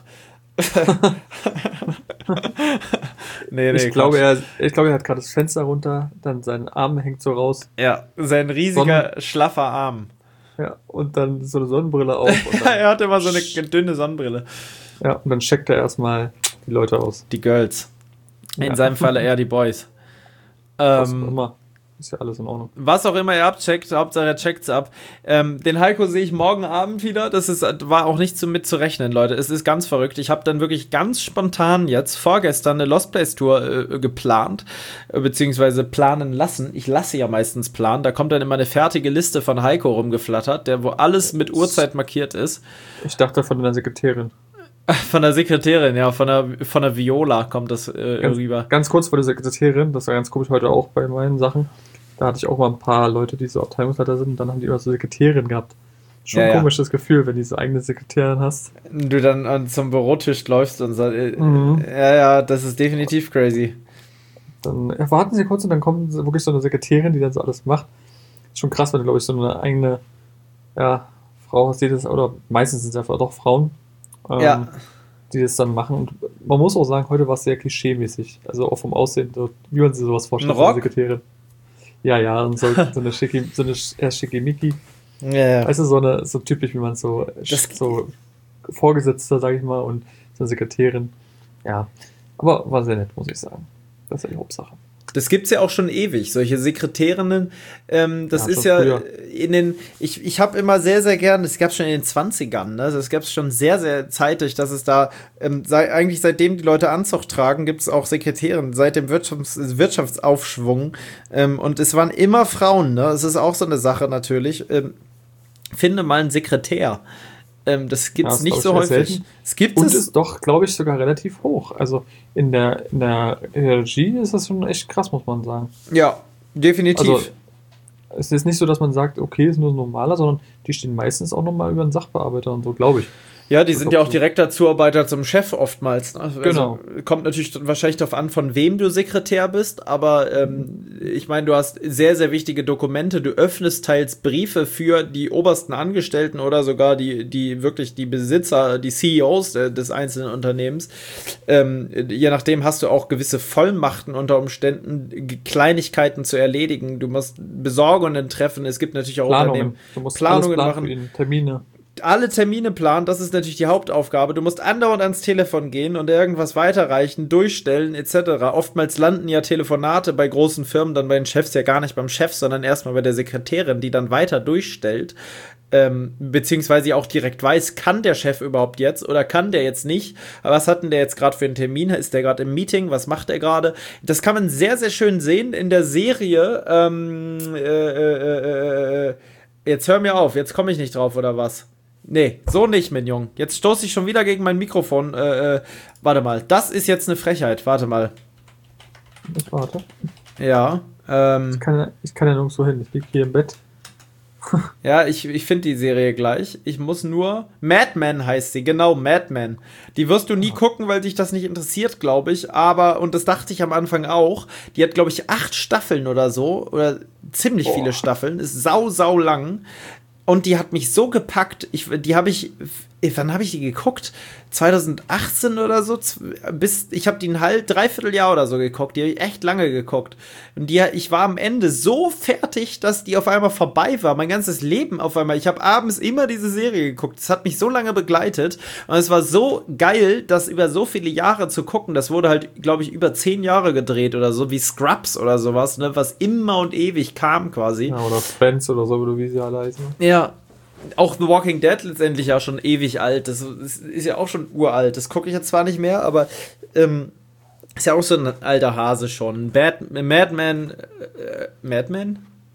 Ich glaube, er hat gerade das Fenster runter, dann sein Arm hängt so raus. Ja, sein riesiger, schlaffer Arm. Ja, und dann so eine Sonnenbrille auf. Und dann er hat immer so eine dünne Sonnenbrille. Ja, und dann checkt er erstmal die Leute aus. Die Girls. In seinem Falle eher die Boys. Was auch immer. Ist ja alles in Ordnung. Was auch immer ihr abcheckt, Hauptsache er checkt's ab. Den Heiko sehe ich morgen Abend wieder. War auch nicht so mit zu rechnen, Leute. Es ist ganz verrückt. Ich habe dann wirklich ganz spontan jetzt vorgestern eine Lost Place Tour geplant, beziehungsweise planen lassen. Ich lasse ja meistens planen. Da kommt dann immer eine fertige Liste von Heiko rumgeflattert, wo alles mit Uhrzeit markiert ist. Ich dachte von der Sekretärin. Von der Sekretärin, ja, von der Viola kommt das rüber. Ganz kurz vor der Sekretärin, das war ganz komisch heute auch bei meinen Sachen. Da hatte ich auch mal ein paar Leute, die so Abteilungsleiter sind, und dann haben die immer so Sekretärin gehabt. Schon ein komisches Gefühl, wenn du so eigene Sekretärin hast. Du dann zum Bürotisch läufst und sagst, ja, das ist definitiv crazy. Dann warten sie kurz und dann kommt wirklich so eine Sekretärin, die dann so alles macht. Ist schon krass, wenn du, glaube ich, so eine eigene Frau hast, die das, oder meistens sind es einfach doch Frauen, die das dann machen. Und man muss auch sagen, heute war es sehr klischee-mäßig. Also auch vom Aussehen, so, wie man sich sowas vorstellt, so eine Sekretärin. Ja, und so eine Schickimicki. Ja. Also so typisch, wie man so Vorgesetzter, sag ich mal, und so eine Sekretärin. Ja, aber war sehr nett, muss ich sagen. Das ist ja die Hauptsache. Das gibt's ja auch schon ewig, solche Sekretärinnen. Das ist ja früher. Ich habe immer sehr, sehr gern, das gab's schon in den 20ern, ne? Also das gab's schon sehr, sehr zeitig, dass es da, eigentlich seitdem die Leute Anzug tragen, gibt's auch Sekretärinnen, seit dem Wirtschaftsaufschwung. Und es waren immer Frauen, ne? Das ist auch so eine Sache natürlich. Finde mal einen Sekretär. Das gibt's nicht so häufig. Und ist doch, glaube ich, sogar relativ hoch. Also in der Regie ist das schon echt krass, muss man sagen. Ja, definitiv. Also, es ist nicht so, dass man sagt, okay, ist nur ein normaler, sondern die stehen meistens auch nochmal über einen Sachbearbeiter und so, glaube ich. Ja, die sind ja auch direkter Zuarbeiter zum Chef oftmals. Ne? Also genau. Kommt natürlich wahrscheinlich darauf an, von wem du Sekretär bist, aber ich meine, du hast sehr, sehr wichtige Dokumente. Du öffnest teils Briefe für die obersten Angestellten oder sogar die wirklich die Besitzer, die CEOs des einzelnen Unternehmens. Je nachdem hast du auch gewisse Vollmachten unter Umständen, Kleinigkeiten zu erledigen. Du musst Besorgungen treffen. Es gibt natürlich auch Unternehmen. Du musst Planungen alles machen. Für ihn, Termine. Alle Termine planen, das ist natürlich die Hauptaufgabe. Du musst andauernd ans Telefon gehen und irgendwas weiterreichen, durchstellen etc. Oftmals landen ja Telefonate bei großen Firmen dann bei den Chefs ja gar nicht beim Chef, sondern erstmal bei der Sekretärin, die dann weiter durchstellt, beziehungsweise auch direkt weiß, kann der Chef überhaupt jetzt oder kann der jetzt nicht? Was hat denn der jetzt gerade für einen Termin? Ist der gerade im Meeting? Was macht er gerade? Das kann man sehr, sehr schön sehen in der Serie. Jetzt hör mir auf, jetzt komme ich nicht drauf, oder was? Nee, so nicht, mein Junge. Jetzt stoße ich schon wieder gegen mein Mikrofon. Warte mal, das ist jetzt eine Frechheit. Warte mal. Ich warte. Ja. Ich kann ja nirgendwo hin. Ich liege hier im Bett. Ja, ich finde die Serie gleich. Ich muss nur... Mad Men heißt sie, genau, Mad Men. Die wirst du nie gucken, weil dich das nicht interessiert, glaube ich. Aber, und das dachte ich am Anfang auch, die hat, glaube ich, 8 Staffeln oder so. Oder ziemlich viele Staffeln. Ist sau lang. Und die hat mich so gepackt. Wann habe ich die geguckt? 2018 oder so? Ich habe die ein Dreivierteljahr oder so geguckt. Die habe ich echt lange geguckt. Und ich war am Ende so fertig, dass die auf einmal vorbei war. Mein ganzes Leben auf einmal. Ich habe abends immer diese Serie geguckt. Das hat mich so lange begleitet. Und es war so geil, das über so viele Jahre zu gucken. Das wurde halt, glaube ich, über 10 Jahre gedreht oder so, wie Scrubs oder sowas, ne? Was immer und ewig kam quasi. Ja, oder Friends oder so, wie sie alle heißen. Ja. Auch The Walking Dead letztendlich ja schon ewig alt. Das ist ja auch schon uralt. Das gucke ich jetzt zwar nicht mehr, aber ist ja auch so ein alter Hase schon. Mad Men?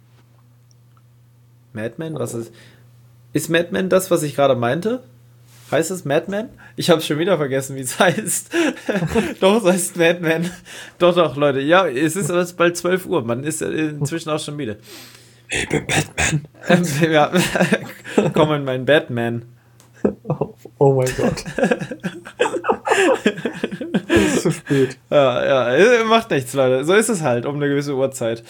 Was ist? Ist Mad Men das, was ich gerade meinte? Heißt es Madman? Ich habe schon wieder vergessen, wie es heißt. Doch, es heißt Madman. Doch, Leute. Ja, es ist aber bald 12 Uhr. Man ist inzwischen auch schon müde. Ich bin Batman. Ja, komm in mein Batman. Oh mein Gott. Es ist zu spät. Ja, macht nichts, Leute. So ist es halt um eine gewisse Uhrzeit.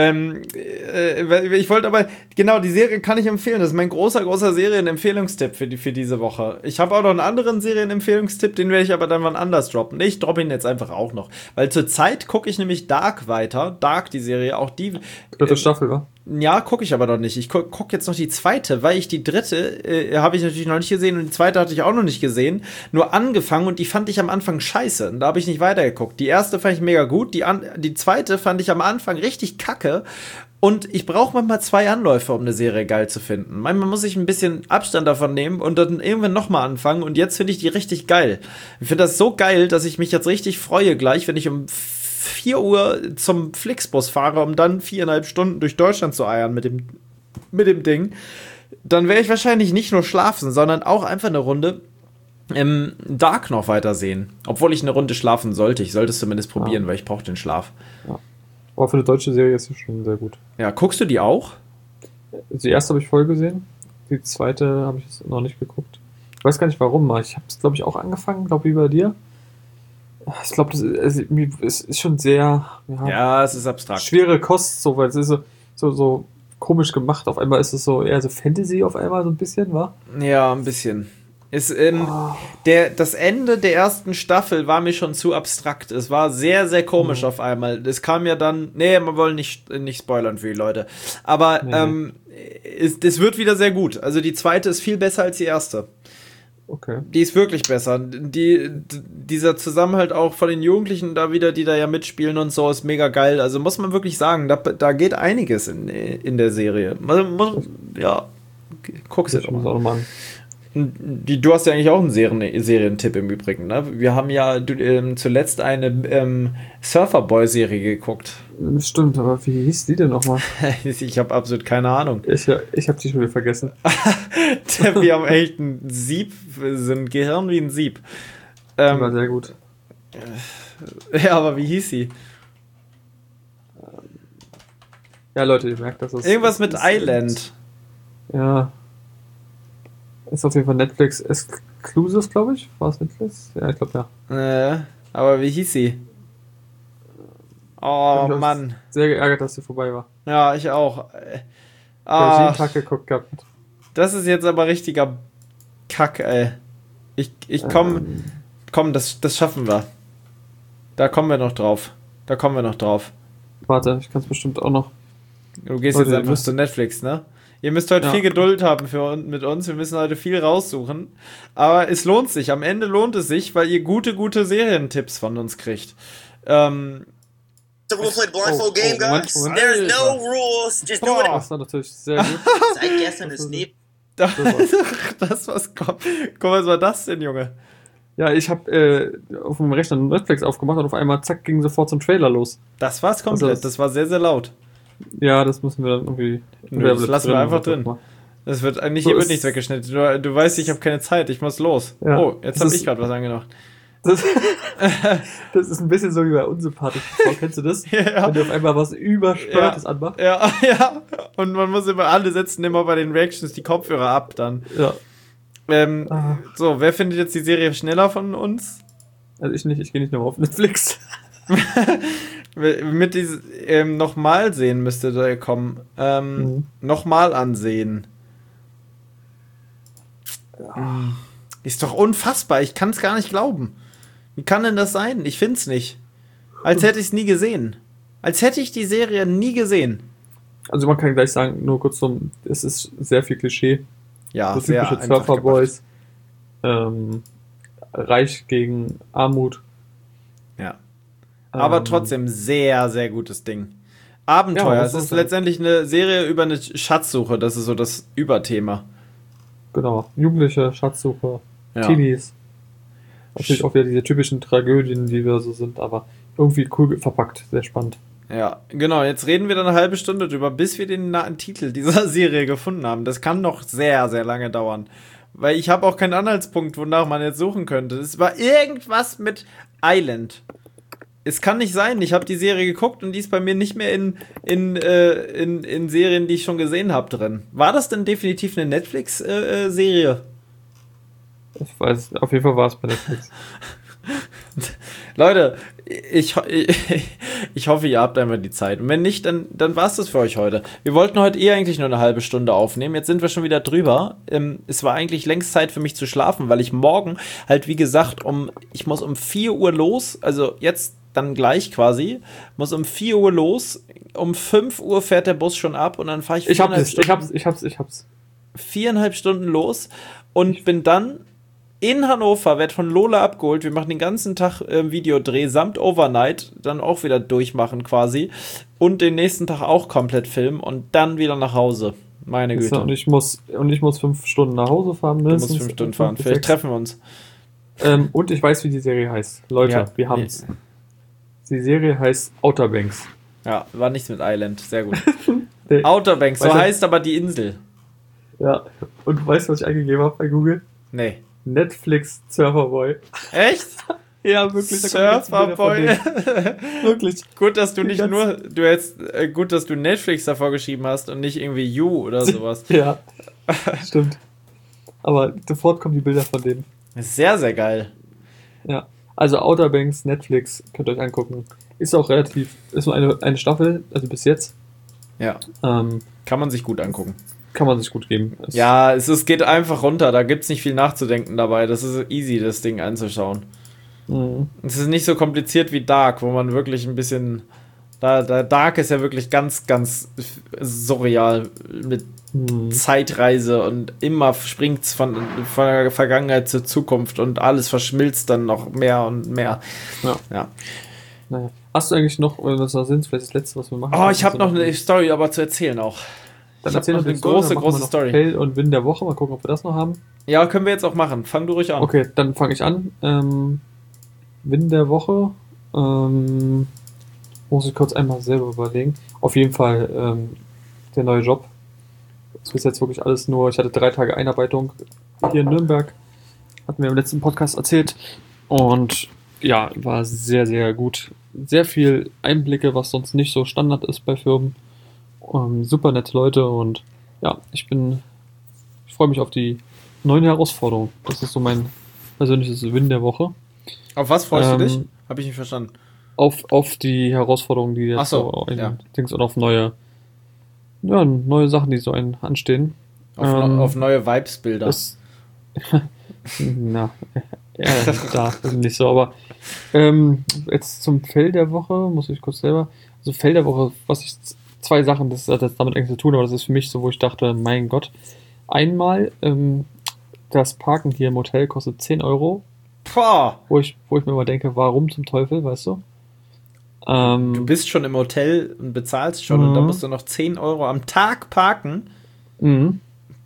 Ich wollte aber, genau, die Serie kann ich empfehlen. Das ist mein großer Serienempfehlungstipp für diese Woche. Ich habe auch noch einen anderen Serienempfehlungstipp, den werde ich aber dann wann anders droppen. Ich droppe ihn jetzt einfach auch noch. Weil zurzeit gucke ich nämlich Dark weiter. Dark, die Serie, auch die. Dritte Staffel, wa? Ja, gucke ich aber noch nicht. Ich guck jetzt noch die zweite, weil ich die dritte habe ich natürlich noch nicht gesehen und die zweite hatte ich auch noch nicht gesehen. Nur angefangen und die fand ich am Anfang scheiße. Und da habe ich nicht weitergeguckt. Die erste fand ich mega gut. Die zweite fand ich am Anfang richtig kacke. Und ich brauche manchmal 2 Anläufe, um eine Serie geil zu finden. Manchmal muss ich ein bisschen Abstand davon nehmen und dann irgendwann nochmal anfangen. Und jetzt finde ich die richtig geil. Ich finde das so geil, dass ich mich jetzt richtig freue gleich, wenn ich um 4 Uhr zum Flixbus fahre, um dann 4,5 Stunden durch Deutschland zu eiern mit dem Ding. Dann werde ich wahrscheinlich nicht nur schlafen, sondern auch einfach eine Runde im Dark noch weitersehen. Obwohl ich eine Runde schlafen sollte. Ich sollte es zumindest probieren, weil ich brauche den Schlaf. Ja. Aber für eine deutsche Serie ist es schon sehr gut. Ja, guckst du die auch? Die erste habe ich voll gesehen. Die zweite habe ich jetzt noch nicht geguckt. Ich weiß gar nicht warum. Ich habe es, glaube ich, auch angefangen, glaube wie bei dir. Ich glaube, es ist schon sehr Ja, es ist abstrakt. schwere Kost, so, weil es ist so komisch gemacht. Auf einmal ist es so eher so Fantasy auf einmal so ein bisschen, wa? Ja, ein bisschen. Das Ende der ersten Staffel war mir schon zu abstrakt. Es war sehr, sehr komisch auf einmal. Es kam ja dann, wir wollen nicht spoilern für die Leute. Aber es wird wieder sehr gut. Also die zweite ist viel besser als die erste. Okay. Die ist wirklich besser. Dieser Zusammenhalt auch von den Jugendlichen da wieder, die da ja mitspielen und so, ist mega geil. Also muss man wirklich sagen, da geht einiges in der Serie. Guck's dir doch mal an. Du hast ja eigentlich auch einen Serientipp im Übrigen, ne? Wir haben ja zuletzt eine Surferboy-Serie geguckt. Stimmt, aber wie hieß die denn nochmal? Ich habe absolut keine Ahnung. Ich habe die schon wieder vergessen. Wir haben echt ein Sieb, ein Gehirn wie ein Sieb. Die war sehr gut. Ja, aber wie hieß sie? Ja, Leute, ihr merkt, dass es... Irgendwas mit Island. Ja. Ist auf jeden Fall Netflix Exclusive, glaube ich. War es Netflix? Ja, ich glaube, ja. Aber wie hieß sie? Oh, Mann. Sehr geärgert, dass sie vorbei war. Ja, ich auch. Ich habe jeden Tag geguckt gehabt. Das ist jetzt aber richtiger Kack, ey. Komm, das schaffen wir. Da kommen wir noch drauf. Warte, ich kann es bestimmt auch noch. Du gehst jetzt einfach zu Netflix, ne? Ihr müsst heute viel Geduld haben mit uns. Wir müssen heute viel raussuchen. Aber es lohnt sich. Am Ende lohnt es sich, weil ihr gute Serientipps von uns kriegt. The rule play blindfold game, guys. There's no rules. Just do it. Das war natürlich sehr gut. Seit gestern ist Neb. Das was kommt. Guck mal, was war das denn, Junge? Ja, ich habe auf dem Rechner Netflix aufgemacht und auf einmal, zack, ging sofort zum Trailer los. Das war's komplett. Das war sehr, sehr laut. Ja, das müssen wir dann irgendwie... Das lassen wir einfach drin. Das wird eigentlich, hier wird nichts weggeschnitten. Du weißt, ich habe keine Zeit, ich muss los. Ja, oh, jetzt habe ich gerade was angemacht. Das ist ein bisschen so wie bei unsympathisch. Kennst du das? Ja. Wenn du auf einmal was Übersteuertes anmachst. Ja. Und man muss alle setzen immer bei den Reactions die Kopfhörer ab dann. Ja. So, wer findet jetzt die Serie schneller von uns? Also ich nicht, ich gehe nicht nochmal auf Netflix. Mit diesem nochmal sehen müsste da kommen. Nochmal ansehen. Ja. Ist doch unfassbar. Ich kann es gar nicht glauben. Wie kann denn das sein? Ich find's nicht. Als hätte ich es nie gesehen. Als hätte ich die Serie nie gesehen. Also man kann gleich sagen, nur kurz es ist sehr viel Klischee. Ja, so sehr typische Surferboys. Reich gegen Armut. Ja. Aber trotzdem sehr, sehr gutes Ding. Abenteuer. Ja, es ist letztendlich eine Serie über eine Schatzsuche. Das ist so das Überthema. Genau. Jugendliche Schatzsuche. Ja. Teenies. Natürlich auch wieder diese typischen Tragödien, die wir so sind, aber irgendwie cool verpackt. Sehr spannend. Ja, genau. Jetzt reden wir dann eine halbe Stunde drüber, bis wir den Titel dieser Serie gefunden haben. Das kann noch sehr, sehr lange dauern. weil ich habe auch keinen Anhaltspunkt, wonach man jetzt suchen könnte. Es war irgendwas mit Island. Es kann nicht sein, ich habe die Serie geguckt und die ist bei mir nicht mehr in Serien, die ich schon gesehen habe, drin. War das denn definitiv eine Netflix-Serie? Ich weiß, auf jeden Fall war es bei Netflix. Leute, ich hoffe, ihr habt einmal die Zeit. Und wenn nicht, dann war es das für euch heute. Wir wollten heute eigentlich nur eine halbe Stunde aufnehmen. Jetzt sind wir schon wieder drüber. Es war eigentlich längst Zeit für mich zu schlafen, weil ich morgen halt, wie gesagt, ich muss um 4 Uhr los, also jetzt dann gleich quasi, muss um 4 Uhr los, um 5 Uhr fährt der Bus schon ab und dann fahre ich 4,5 Stunden los und bin dann in Hannover, werde von Lola abgeholt. Wir machen den ganzen Tag Videodreh samt Overnight, dann auch wieder durchmachen quasi. Und den nächsten Tag auch komplett filmen und dann wieder nach Hause. Meine Güte. Und ich muss 5 Stunden nach Hause fahren. Du musst 5 Stunden fahren. Vielleicht treffen wir uns. Und ich weiß, wie die Serie heißt. Leute, ja, wir haben es. Die Serie heißt Outer Banks. Ja, war nichts mit Island. Sehr gut. Outer Banks, so heißt aber die Insel. Ja, und du weißt, was ich eingegeben habe bei Google? Nee. Netflix Surferboy. Echt? Ja, wirklich. Surferboy. Wirklich. Gut, dass du nicht nur, gut, dass du Netflix davor geschrieben hast und nicht irgendwie You oder sowas. Ja, stimmt. Aber sofort kommen die Bilder von denen. Sehr, sehr geil. Ja, also Outer Banks, Netflix, könnt ihr euch angucken. Ist auch ist nur eine Staffel, also bis jetzt. Ja. Kann man sich gut angucken. Kann man sich gut geben. Es geht einfach runter, da gibt's nicht viel nachzudenken dabei. Das ist easy, das Ding anzuschauen. Mhm. Es ist nicht so kompliziert wie Dark, wo man wirklich ein bisschen... Dark ist ja wirklich ganz, ganz surreal mit Zeitreise und immer springt's von der Vergangenheit zur Zukunft und alles verschmilzt dann noch mehr und mehr. Ja. Naja. Hast du eigentlich noch, was da sind, vielleicht das Letzte, was wir machen? Oh, ich habe noch eine Story aber zu erzählen auch. Dann erzähl noch eine große Story. Fail und Win der Woche. Mal gucken, ob wir das noch haben. Ja, können wir jetzt auch machen. Fang du ruhig an. Okay, dann fange ich an. Win der Woche. Muss ich kurz einmal selber überlegen. Auf jeden Fall der neue Job. Das ist jetzt wirklich alles nur... Ich hatte 3 Tage Einarbeitung hier in Nürnberg. Hatten wir im letzten Podcast erzählt. Und ja, war sehr, sehr gut. Sehr viel Einblicke, was sonst nicht so Standard ist bei Firmen. Super nette Leute und ja, ich freue mich auf die neuen Herausforderungen. Das ist so mein persönliches Win der Woche. Auf was freust du dich? Habe ich nicht verstanden. Auf die Herausforderungen, die jetzt Dings und auf neue Sachen, die so anstehen. Auf neue Vibes-Bilder. Da ist nicht so, aber jetzt zum Fail der Woche, muss ich kurz selber. Also Fail der Woche, 2 Sachen, das hat jetzt damit eigentlich zu tun, aber das ist für mich so, wo ich dachte, mein Gott. Einmal, das Parken hier im Hotel kostet 10 Euro. Wo ich mir immer denke, warum zum Teufel, weißt du? Du bist schon im Hotel und bezahlst schon und dann musst du noch 10 Euro am Tag parken. Und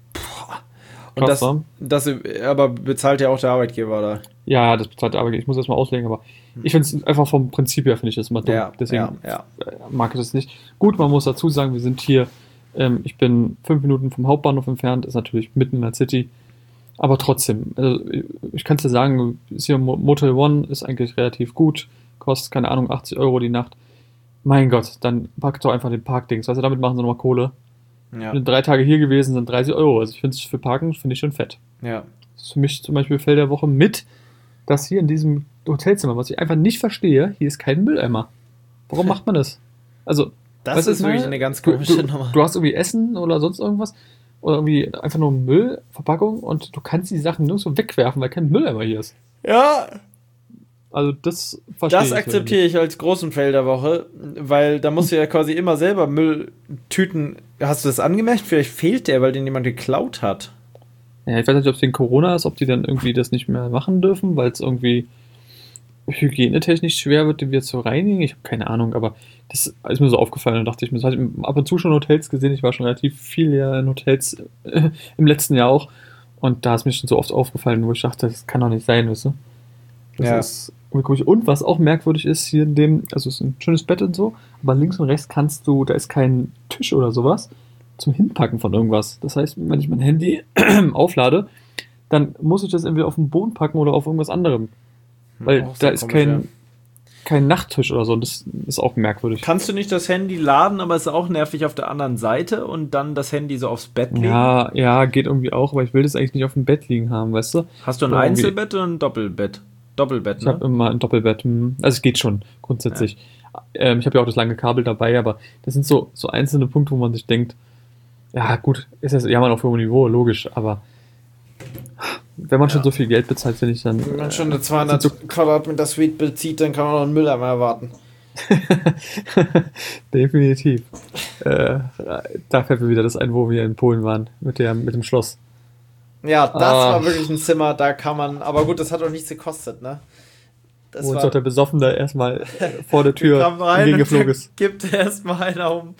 das aber bezahlt ja auch der Arbeitgeber, oder? Ja, das bezahlt der Arbeitgeber. Ich muss das mal auslegen, aber ich finde es einfach vom Prinzip her, finde ich das immer dumm. Ja, deswegen mag ich das nicht. Gut, man muss dazu sagen, wir sind hier, ich bin 5 Minuten vom Hauptbahnhof entfernt, ist natürlich mitten in der City, aber trotzdem, also ich kann es dir sagen, ist hier Motel One ist eigentlich relativ gut, kostet, keine Ahnung, 80 Euro die Nacht. Mein Gott, dann packt doch einfach den Parkdings, weißt du, damit machen sie nochmal Kohle. Ja. Bin 3 Tage hier gewesen, sind 30 Euro, also ich finde es für Parken, finde ich schon fett. Ja. Das ist für mich zum Beispiel Fell der Woche mit, dass hier in diesem Hotelzimmer, was ich einfach nicht verstehe, hier ist kein Mülleimer. Warum macht man das? Also, das ist wirklich eine ganz komische Nummer. Du hast irgendwie Essen oder sonst irgendwas oder irgendwie einfach nur Müllverpackung und du kannst die Sachen nirgendwo wegwerfen, weil kein Mülleimer hier ist. Ja. Also das verstehe ich. Das akzeptiere ich als großen Fail der Woche, weil da musst du ja quasi immer selber Mülltüten. Hast du das angemerkt? Vielleicht fehlt der, weil den jemand geklaut hat. Ja, ich weiß nicht, ob es wegen Corona ist, ob die dann irgendwie das nicht mehr machen dürfen, weil es irgendwie hygienetechnisch schwer wird, den wieder zu reinigen. Ich habe keine Ahnung, aber das ist mir so aufgefallen und dachte ich mir, das habe ich ab und zu schon Hotels gesehen. Ich war schon relativ viel ja in Hotels im letzten Jahr auch und da ist mir schon so oft aufgefallen, wo ich dachte, das kann doch nicht sein, weißt du? Das ist komisch. Und was auch merkwürdig ist, hier in dem, also es ist ein schönes Bett und so, aber links und rechts da ist kein Tisch oder sowas zum Hinpacken von irgendwas. Das heißt, wenn ich mein Handy auflade, dann muss ich das entweder auf den Boden packen oder auf irgendwas anderem. Weil Auch da so ist komisch, kein Nachttisch oder so. Das ist auch merkwürdig. Kannst du nicht das Handy laden, aber es ist auch nervig auf der anderen Seite und dann das Handy so aufs Bett legen? Ja, geht irgendwie auch, aber ich will das eigentlich nicht auf dem Bett liegen haben, weißt du? Hast du ein Oder irgendwie- Einzelbett oder ein Doppelbett? Doppelbett, Ich habe ne? immer ein Doppelbett. Also es geht schon, grundsätzlich. Ich habe ja auch das lange Kabel dabei, aber das sind so einzelne Punkte, wo man sich denkt, ja gut, ist das ja mal auf hohem Niveau, logisch, aber wenn man schon so viel Geld bezahlt, finde ich dann... Wenn man schon eine 200 Quadratmeter Suite bezieht, dann kann man noch einen Mülleimer erwarten. Definitiv. Da fällt mir wieder das ein, wo wir in Polen waren, mit dem Schloss. Ja, das Ah. war wirklich ein Zimmer, da kann man, aber gut, das hat auch nichts gekostet, ne? Das Wo uns doch der Besoffene erstmal vor der Tür kam rein entgegengeflogen und ist. gibt erstmal einer um.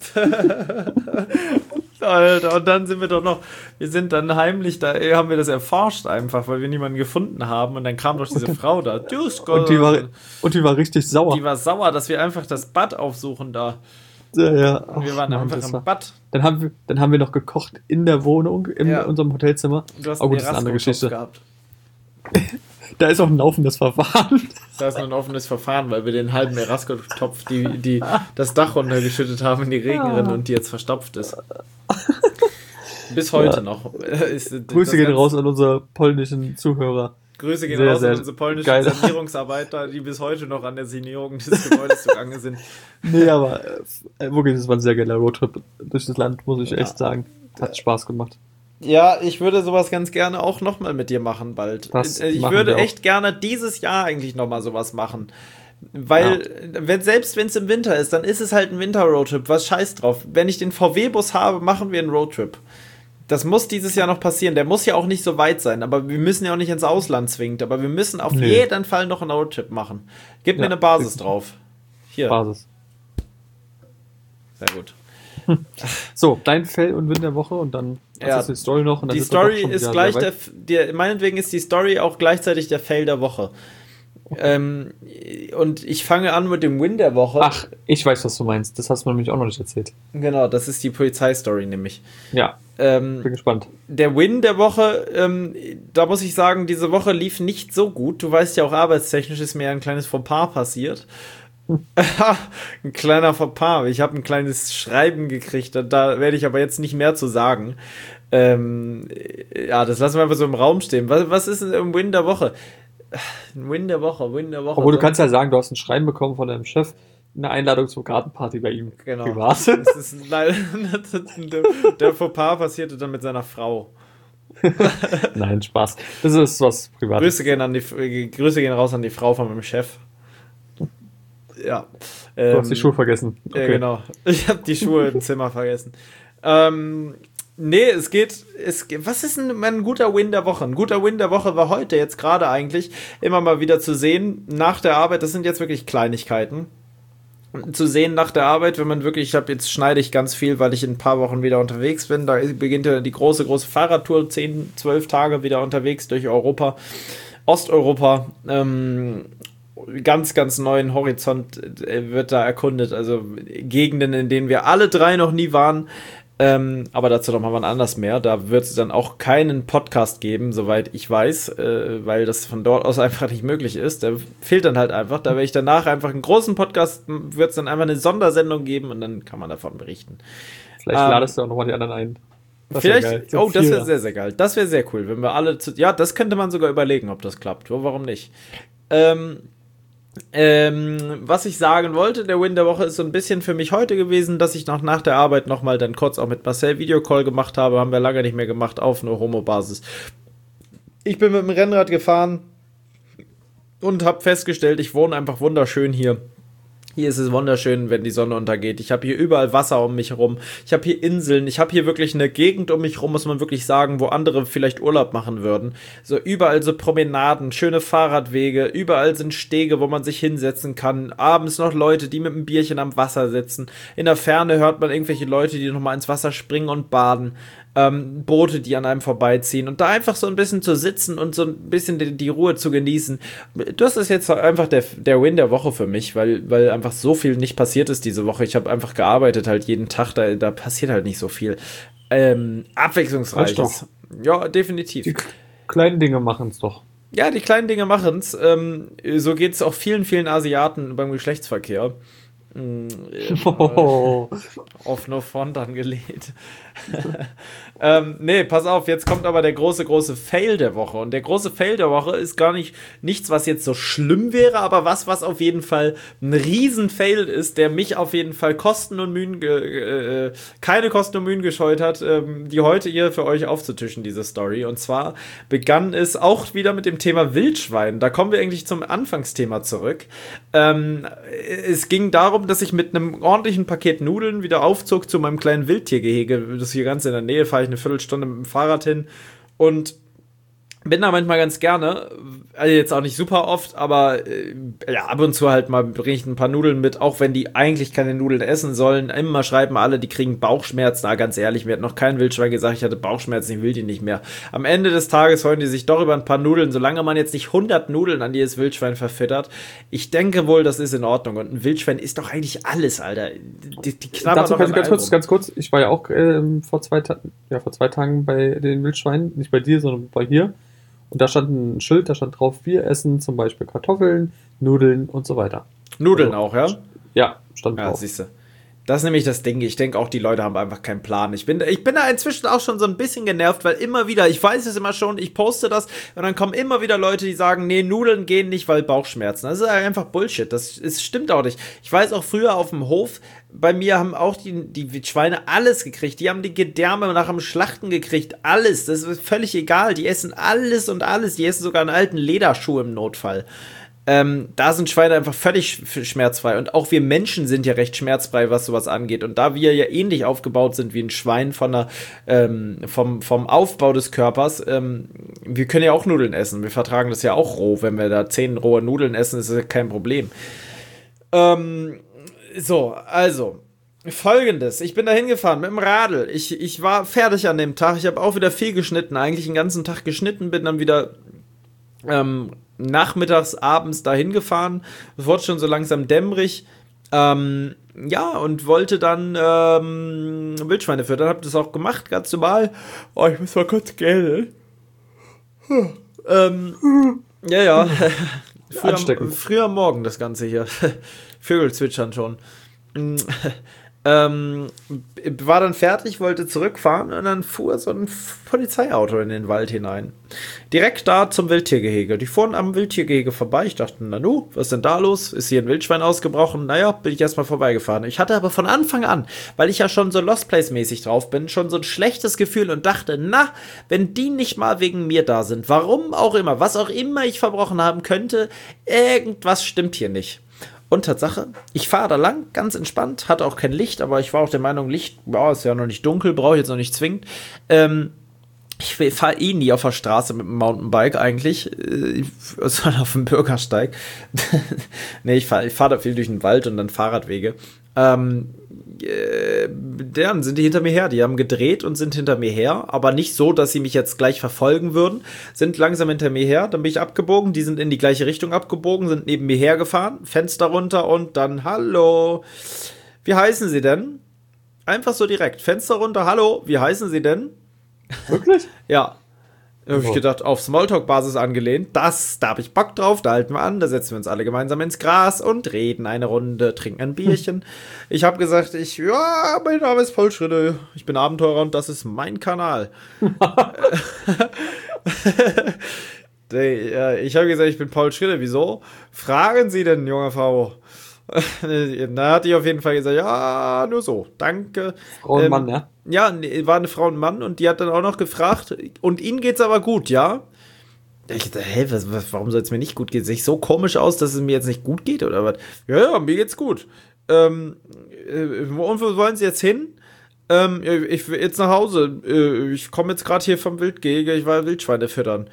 Alter, und dann sind wir sind dann heimlich, da haben wir das erforscht einfach, weil wir niemanden gefunden haben und dann kam doch diese Frau da. Und die war richtig sauer. Die war sauer, dass wir einfach das Bad aufsuchen da. Ja. Und wir waren einfach im Bad. Dann haben wir noch gekocht in der Wohnung, in Ja. unserem Hotelzimmer. Du hast Oh gut, einen das ist eine andere Erasmus-Topf Geschichte. gehabt. Da ist auch ein laufendes Verfahren. Da ist nur ein offenes Verfahren, weil wir den halben Erasco-Topf, die das Dach runtergeschüttet haben in die Regenrinne und die jetzt verstopft ist. Bis heute noch. Grüße gehen raus an unsere polnischen Zuhörer. Grüße gehen Sehr, raus sehr an unsere polnischen geil. Sanierungsarbeiter, die bis heute noch an der Sanierung des Gebäudes zugange sind. Nee, aber wirklich, das war ein sehr geiler Roadtrip durch das Land, muss ich echt sagen. Hat Spaß gemacht. Ja, ich würde sowas ganz gerne auch nochmal mit dir machen bald. Das Ich machen würde wir auch. echt gerne dieses Jahr eigentlich nochmal sowas machen. Weil, selbst wenn es im Winter ist, dann ist es halt ein Winter-Roadtrip. Was scheiß drauf. Wenn ich den VW-Bus habe, machen wir einen Roadtrip. Das muss dieses Jahr noch passieren. Der muss ja auch nicht so weit sein, aber wir müssen ja auch nicht ins Ausland zwingend. Aber wir müssen auf Nee. jeden Fall noch einen Roadtrip machen. Gib mir Ja, eine Basis drauf. Hier. Basis. Sehr gut. So, dein Fell und Wind der Woche und dann Ja, ist die Story noch. Und dann Die sind wir doch Story schon ist wieder gleich sehr weit. meinetwegen ist die Story auch gleichzeitig der Fail der Woche. Und ich fange an mit dem Win der Woche. Ach, ich weiß, was du meinst. Das hast du mir nämlich auch noch nicht erzählt. Genau, das ist die Polizeistory nämlich. Ja, bin gespannt. Der Win der Woche, da muss ich sagen, diese Woche lief nicht so gut. Du weißt ja auch, arbeitstechnisch ist mir ein kleines Fauxpas passiert. Ein kleiner Fauxpas. Ich habe ein kleines Schreiben gekriegt. Da werde ich aber jetzt nicht mehr zu sagen. Ja, das lassen wir einfach so im Raum stehen. Was ist denn ein Win der Woche? Ein Win der Woche. Obwohl du kannst ja sagen, du hast ein Schreiben bekommen von deinem Chef, eine Einladung zur Gartenparty bei ihm. Genau. Privat. Das ist leider, der Fauxpas passierte dann mit seiner Frau. Nein, Spaß. Das ist was Privates. Grüße gehen raus an die Frau von meinem Chef. Ja. Du hast die Schuhe vergessen. Okay. Ja, genau. Ich habe die Schuhe im Zimmer vergessen. Nee, was ist ein guter Win der Woche? Ein guter Win der Woche war heute jetzt gerade eigentlich immer mal wieder zu sehen, nach der Arbeit, das sind jetzt wirklich Kleinigkeiten, zu sehen nach der Arbeit, wenn man wirklich, jetzt schneide ich ganz viel, weil ich in ein paar Wochen wieder unterwegs bin, da beginnt ja die große Fahrradtour, 10, 12 Tage wieder unterwegs durch Europa, Osteuropa, ganz, ganz neuen Horizont wird da erkundet, also Gegenden, in denen wir alle drei noch nie waren, aber dazu noch mal wann anders mehr. Da wird es dann auch keinen Podcast geben, soweit ich weiß, weil das von dort aus einfach nicht möglich ist. Der fehlt dann halt einfach. Da werde ich danach einfach einen großen Podcast, wird es dann einfach eine Sondersendung geben und dann kann man davon berichten. Vielleicht ladest du auch nochmal die anderen ein. Das Vielleicht, wär geil. oh, das wäre sehr, sehr geil. Das wäre sehr cool, wenn wir alle ja, das könnte man sogar überlegen, ob das klappt. Warum nicht? Was ich sagen wollte, der Win der Woche ist so ein bisschen für mich heute gewesen, dass ich noch nach der Arbeit nochmal dann kurz auch mit Marcel Videocall gemacht habe. Haben wir lange nicht mehr gemacht, auf nur Homo-Basis. Ich bin mit dem Rennrad gefahren und habe festgestellt, ich wohne einfach wunderschön hier. Hier ist es wunderschön, wenn die Sonne untergeht. Ich habe hier überall Wasser um mich herum. Ich habe hier Inseln. Ich habe hier wirklich eine Gegend um mich herum, muss man wirklich sagen, wo andere vielleicht Urlaub machen würden. So überall so Promenaden, schöne Fahrradwege. Überall sind Stege, wo man sich hinsetzen kann. Abends noch Leute, die mit einem Bierchen am Wasser sitzen. In der Ferne hört man irgendwelche Leute, die nochmal ins Wasser springen und baden. Boote, die an einem vorbeiziehen und da einfach so ein bisschen zu sitzen und so ein bisschen die Ruhe zu genießen. Das ist jetzt einfach der Win der Woche für mich, weil einfach so viel nicht passiert ist diese Woche. Ich habe einfach gearbeitet halt jeden Tag, da passiert halt nicht so viel. Abwechslungsreiches. Ja, definitiv. kleinen Dinge machen es doch. Ja, die kleinen Dinge machen's. So geht's auch vielen, vielen Asiaten beim Geschlechtsverkehr. Oh. Auf No Front angelehnt. Nee, pass auf, jetzt kommt aber der große Fail der Woche. Und der große Fail der Woche ist gar nichts, was jetzt so schlimm wäre, aber was auf jeden Fall ein Riesen-Fail ist, der mich auf jeden Fall keine Kosten und Mühen gescheut hat, die heute hier für euch aufzutischen, diese Story. Und zwar begann es auch wieder mit dem Thema Wildschwein. Da kommen wir eigentlich zum Anfangsthema zurück. Es ging darum, dass ich mit einem ordentlichen Paket Nudeln wieder aufzog zu meinem kleinen Wildtiergehege. Das hier ganz in der Nähe, fahre ich eine Viertelstunde mit dem Fahrrad hin und bin da manchmal ganz gerne, also jetzt auch nicht super oft, aber ja, ab und zu halt mal bringe ich ein paar Nudeln mit, auch wenn die eigentlich keine Nudeln essen sollen. Immer schreiben alle, die kriegen Bauchschmerzen. Na, ganz ehrlich, mir hat noch kein Wildschwein gesagt, ich hatte Bauchschmerzen, ich will die nicht mehr. Am Ende des Tages freuen die sich doch über ein paar Nudeln, solange man jetzt nicht 100 Nudeln an jedes Wildschwein verfüttert. Ich denke wohl, das ist in Ordnung. Und ein Wildschwein isst doch eigentlich alles, Alter. Die knabbern Dazu doch kann ich an ganz kurz, ich war ja auch vor 2 Tagen bei den Wildschweinen, nicht bei dir, sondern bei hier. Und da stand ein Schild, da stand drauf, wir essen zum Beispiel Kartoffeln, Nudeln und so weiter. Nudeln also, auch, ja? Ja, stand Ja, drauf. siehst du. Das ist nämlich das Ding. Ich denke auch, die Leute haben einfach keinen Plan. Ich bin da inzwischen auch schon so ein bisschen genervt, weil immer wieder, ich weiß es immer schon, ich poste das und dann kommen immer wieder Leute, die sagen, nee, Nudeln gehen nicht, weil Bauchschmerzen. Das ist einfach Bullshit. Das stimmt auch nicht. Ich weiß auch früher auf dem Hof, bei mir haben auch die Schweine alles gekriegt. Die haben die Gedärme nach dem Schlachten gekriegt. Alles. Das ist völlig egal. Die essen alles und alles. Die essen sogar einen alten Lederschuh im Notfall. Da sind Schweine einfach völlig schmerzfrei. Und auch wir Menschen sind ja recht schmerzfrei, was sowas angeht. Und da wir ja ähnlich aufgebaut sind wie ein Schwein vom Aufbau des Körpers, wir können ja auch Nudeln essen. Wir vertragen das ja auch roh. Wenn wir da 10 rohe Nudeln essen, ist das kein Problem. So, also Folgendes, ich bin da hingefahren mit dem Radl. Ich war fertig an dem Tag. Ich habe auch wieder viel geschnitten. Eigentlich den ganzen Tag geschnitten, bin dann wieder nachmittags, abends dahin gefahren. Es wurde schon so langsam dämmerig. Ja, und wollte dann Wildschweine füttern. Hab das auch gemacht, ganz normal. Oh, ich muss mal kurz gähnen. Ja. Früher am Morgen das Ganze hier. Vögel zwitschern schon. War dann fertig, wollte zurückfahren und dann fuhr so ein Polizeiauto in den Wald hinein. Direkt da zum Wildtiergehege. Die fuhren am Wildtiergehege vorbei. Ich dachte, na nu, was ist denn da los? Ist hier ein Wildschwein ausgebrochen? Naja, bin ich erstmal vorbeigefahren. Ich hatte aber von Anfang an, weil ich ja schon so Lost Place-mäßig drauf bin, schon so ein schlechtes Gefühl und dachte, na, wenn die nicht mal wegen mir da sind, warum auch immer, was auch immer ich verbrochen haben könnte, irgendwas stimmt hier nicht. Und Tatsache, ich fahre da lang, ganz entspannt, hatte auch kein Licht, aber ich war auch der Meinung, Licht, ist ja noch nicht dunkel, brauche ich jetzt noch nicht zwingend. Ich fahre nie auf der Straße mit dem Mountainbike eigentlich, sondern auf dem Bürgersteig. Nee, ich fahr da viel durch den Wald und dann Fahrradwege. Dann sind die hinter mir her. Die haben gedreht und sind hinter mir her, aber nicht so, dass sie mich jetzt gleich verfolgen würden. Sind langsam hinter mir her, dann bin ich abgebogen. Die sind in die gleiche Richtung abgebogen, sind neben mir hergefahren, Fenster runter und dann, hallo, wie heißen Sie denn? Einfach so direkt, Fenster runter, hallo, wie heißen Sie denn? Wirklich? Ja. Da habe ich gedacht, auf Smalltalk-Basis angelehnt, da habe ich Bock drauf, da halten wir an, da setzen wir uns alle gemeinsam ins Gras und reden eine Runde, trinken ein Bierchen. Ich habe gesagt, mein Name ist Paul Schritte, ich bin Abenteurer und das ist mein Kanal. Ich habe gesagt, ich bin Paul Schritte, wieso? Fragen Sie denn, junger Frau? Da hat die auf jeden Fall gesagt, ja, nur so, danke. Frau und Mann, ja? Ja, war eine Frau und Mann und die hat dann auch noch gefragt, und Ihnen geht's aber gut, ja? Ich dachte, warum soll es mir nicht gut gehen? Sehe ich so komisch aus, dass es mir jetzt nicht gut geht, oder was? Ja, mir geht's gut. Und wo wollen Sie jetzt hin? Ich will jetzt nach Hause. Ich komme jetzt gerade hier vom Wildgehege, ich war Wildschweine füttern.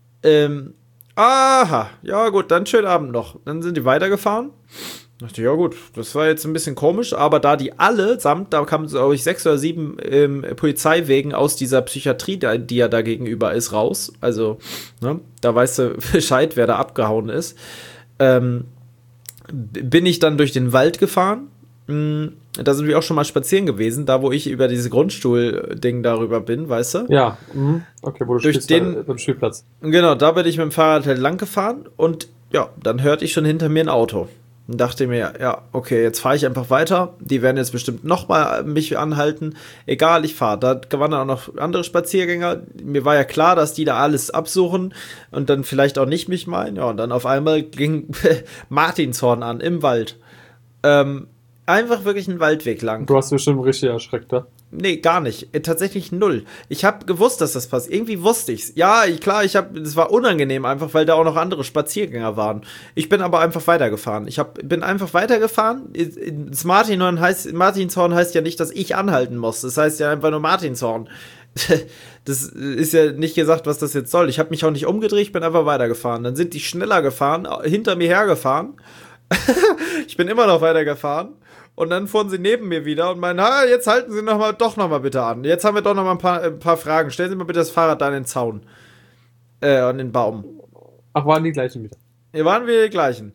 Aha, ja gut, dann schönen Abend noch. Dann sind die weitergefahren. Ich dachte, ja gut, das war jetzt ein bisschen komisch, aber da die allesamt, da kamen glaube ich 6 oder 7 Polizeiwegen aus dieser Psychiatrie, die ja da gegenüber ist, raus. Also, ne, da weißt du Bescheid, wer da abgehauen ist. Bin ich dann durch den Wald gefahren Da sind wir auch schon mal spazieren gewesen, da wo ich über dieses Grundstuhl-Ding darüber bin, weißt du? Ja, okay, wo du Durch spielst den- beim Spielplatz. Genau, da bin ich mit dem Fahrrad halt lang gefahren und ja, dann hörte ich schon hinter mir ein Auto. Und dachte mir, ja, okay, jetzt fahre ich einfach weiter. Die werden jetzt bestimmt nochmal mich anhalten. Egal, ich fahre. Da waren dann auch noch andere Spaziergänger. Mir war ja klar, dass die da alles absuchen und dann vielleicht auch nicht mich meinen. Ja, und dann auf einmal ging Martinshorn an im Wald. Einfach wirklich einen Waldweg lang. Du hast bestimmt richtig erschreckt, da. Nee, gar nicht. Tatsächlich null. Ich habe gewusst, dass das passiert. Irgendwie wusste ich's. Ja, klar, es war unangenehm einfach, weil da auch noch andere Spaziergänger waren. Ich bin aber einfach weitergefahren. Bin einfach weitergefahren. Das Martinshorn heißt ja nicht, dass ich anhalten muss. Das heißt ja einfach nur Martinshorn. Das ist ja nicht gesagt, was das jetzt soll. Ich habe mich auch nicht umgedreht, ich bin einfach weitergefahren. Dann sind die schneller gefahren, hinter mir hergefahren. Ich bin immer noch weitergefahren. Und dann fuhren sie neben mir wieder und meinen, jetzt halten Sie doch noch mal bitte an. Jetzt haben wir doch noch mal ein paar Fragen. Stellen Sie mal bitte das Fahrrad da an den Zaun. An den Baum. Ach, waren die gleichen wieder. Hier waren wir die gleichen.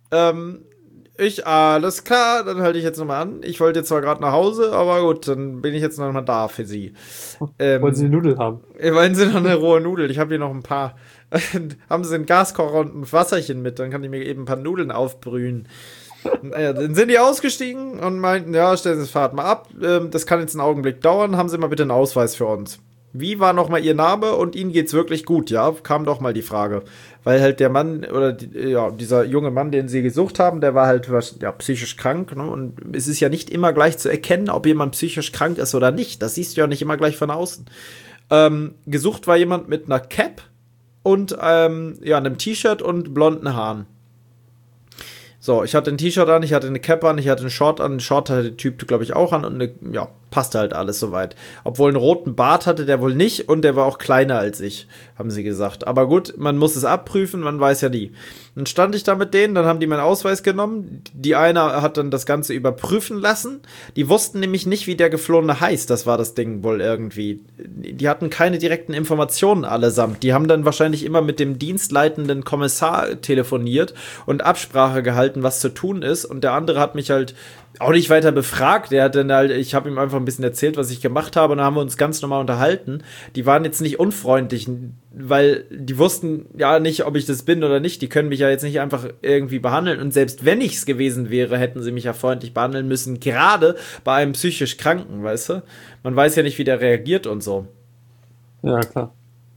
Alles klar, dann halte ich jetzt noch mal an. Ich wollte jetzt zwar gerade nach Hause, aber gut, dann bin ich jetzt noch mal da für Sie. Wollen Sie Nudeln haben? Wollen Sie noch eine rohe Nudel? Ich habe hier noch ein paar. Haben Sie einen Gaskocher und ein Wasserchen mit? Dann kann ich mir eben ein paar Nudeln aufbrühen. Dann sind die ausgestiegen und meinten, ja, stellen Sie das Fahrrad mal ab, das kann jetzt einen Augenblick dauern, haben Sie mal bitte einen Ausweis für uns. Wie war nochmal Ihr Name und Ihnen geht's wirklich gut, ja? Kam doch mal die Frage. Weil halt der Mann, oder dieser junge Mann, den Sie gesucht haben, der war halt psychisch krank, ne? Und es ist ja nicht immer gleich zu erkennen, ob jemand psychisch krank ist oder nicht. Das siehst du ja nicht immer gleich von außen. Gesucht war jemand mit einer Cap und einem T-Shirt und blonden Haaren. So, ich hatte ein T-Shirt an, ich hatte eine Cap an, ich hatte einen Short an. Einen Short hatte der Typ, glaube ich, auch an und passte halt alles soweit. Obwohl einen roten Bart hatte der wohl nicht und der war auch kleiner als ich, haben sie gesagt. Aber gut, man muss es abprüfen, man weiß ja nie. Dann stand ich da mit denen, dann haben die meinen Ausweis genommen. Die eine hat dann das Ganze überprüfen lassen. Die wussten nämlich nicht, wie der Geflohene heißt. Das war das Ding wohl irgendwie. Die hatten keine direkten Informationen allesamt. Die haben dann wahrscheinlich immer mit dem dienstleitenden Kommissar telefoniert und Absprache gehalten, was zu tun ist. Und der andere hat mich halt auch nicht weiter befragt. Der hat dann halt, ich habe ihm einfach ein bisschen erzählt, was ich gemacht habe, und dann haben wir uns ganz normal unterhalten. Die waren jetzt nicht unfreundlich, weil die wussten ja nicht, ob ich das bin oder nicht. Die können mich ja jetzt nicht einfach irgendwie behandeln. Und selbst wenn ich es gewesen wäre, hätten sie mich ja freundlich behandeln müssen. Gerade bei einem psychisch Kranken, weißt du? Man weiß ja nicht, wie der reagiert und so. Ja, klar.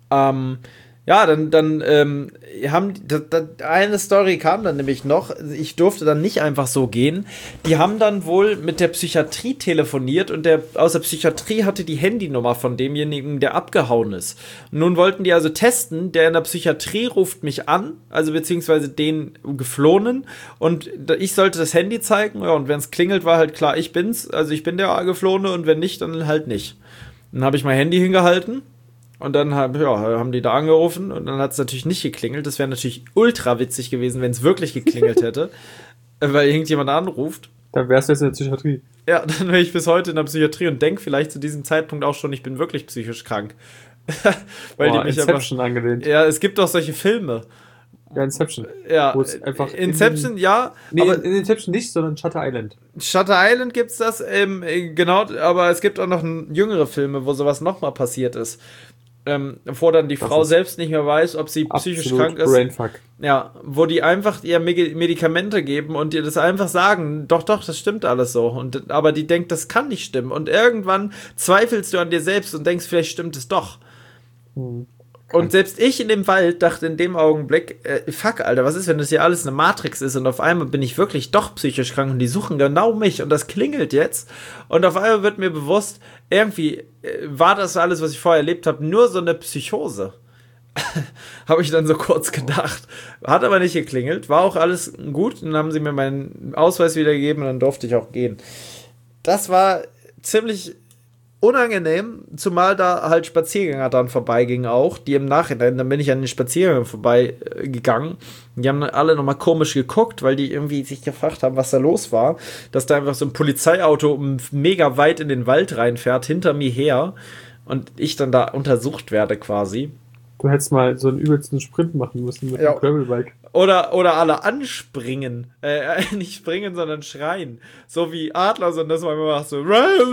Eine Story kam dann nämlich noch, ich durfte dann nicht einfach so gehen, die haben dann wohl mit der Psychiatrie telefoniert und aus der Psychiatrie hatte die Handynummer von demjenigen, der abgehauen ist. Nun wollten die also testen, der in der Psychiatrie ruft mich an, also beziehungsweise den Geflohenen, und ich sollte das Handy zeigen, ja, und wenn es klingelt, war halt klar, ich bin's, also ich bin der Geflohene, und wenn nicht, dann halt nicht. Dann habe ich mein Handy hingehalten. Und dann haben die da angerufen und dann hat es natürlich nicht geklingelt. Das wäre natürlich ultra witzig gewesen, wenn es wirklich geklingelt hätte, weil irgendjemand anruft. Dann wärst du jetzt in der Psychiatrie. Ja, dann wäre ich bis heute in der Psychiatrie und denke vielleicht zu diesem Zeitpunkt auch schon, ich bin wirklich psychisch krank. Weil die mich Inception angelehnt. Ja, es gibt auch solche Filme. Ja, Inception. Ja, einfach Inception, ja. Nee, aber in Inception nicht, sondern Shutter Island. Shutter Island gibt's das, genau, aber es gibt auch noch jüngere Filme, wo sowas nochmal passiert ist. Wo dann die Frau selbst nicht mehr weiß, ob sie psychisch krank ist. Brainfuck. Ja, wo die einfach ihr Medikamente geben und ihr das einfach sagen, doch, das stimmt alles so. Aber die denkt, das kann nicht stimmen. Und irgendwann zweifelst du an dir selbst und denkst, vielleicht stimmt es doch. Und selbst ich in dem Wald dachte in dem Augenblick, fuck, Alter, was ist, wenn das hier alles eine Matrix ist und auf einmal bin ich wirklich doch psychisch krank und die suchen genau mich und das klingelt jetzt und auf einmal wird mir bewusst, irgendwie war das alles, was ich vorher erlebt habe, nur so eine Psychose. Habe ich dann so kurz gedacht. Hat aber nicht geklingelt, war auch alles gut und dann haben sie mir meinen Ausweis wiedergegeben und dann durfte ich auch gehen. Das war ziemlich unangenehm, zumal da halt Spaziergänger dann vorbeigingen auch, die im Nachhinein, dann bin ich an den Spaziergängern vorbeigegangen, die haben dann alle nochmal komisch geguckt, weil die irgendwie sich gefragt haben, was da los war, dass da einfach so ein Polizeiauto mega weit in den Wald reinfährt, hinter mir her, und ich dann da untersucht werde quasi. Du hättest mal so einen übelsten Sprint machen müssen mit Ja. dem Gravelbike. Oder alle anspringen. Nicht springen, sondern schreien. So wie Adler sind, dass man immer macht so. Und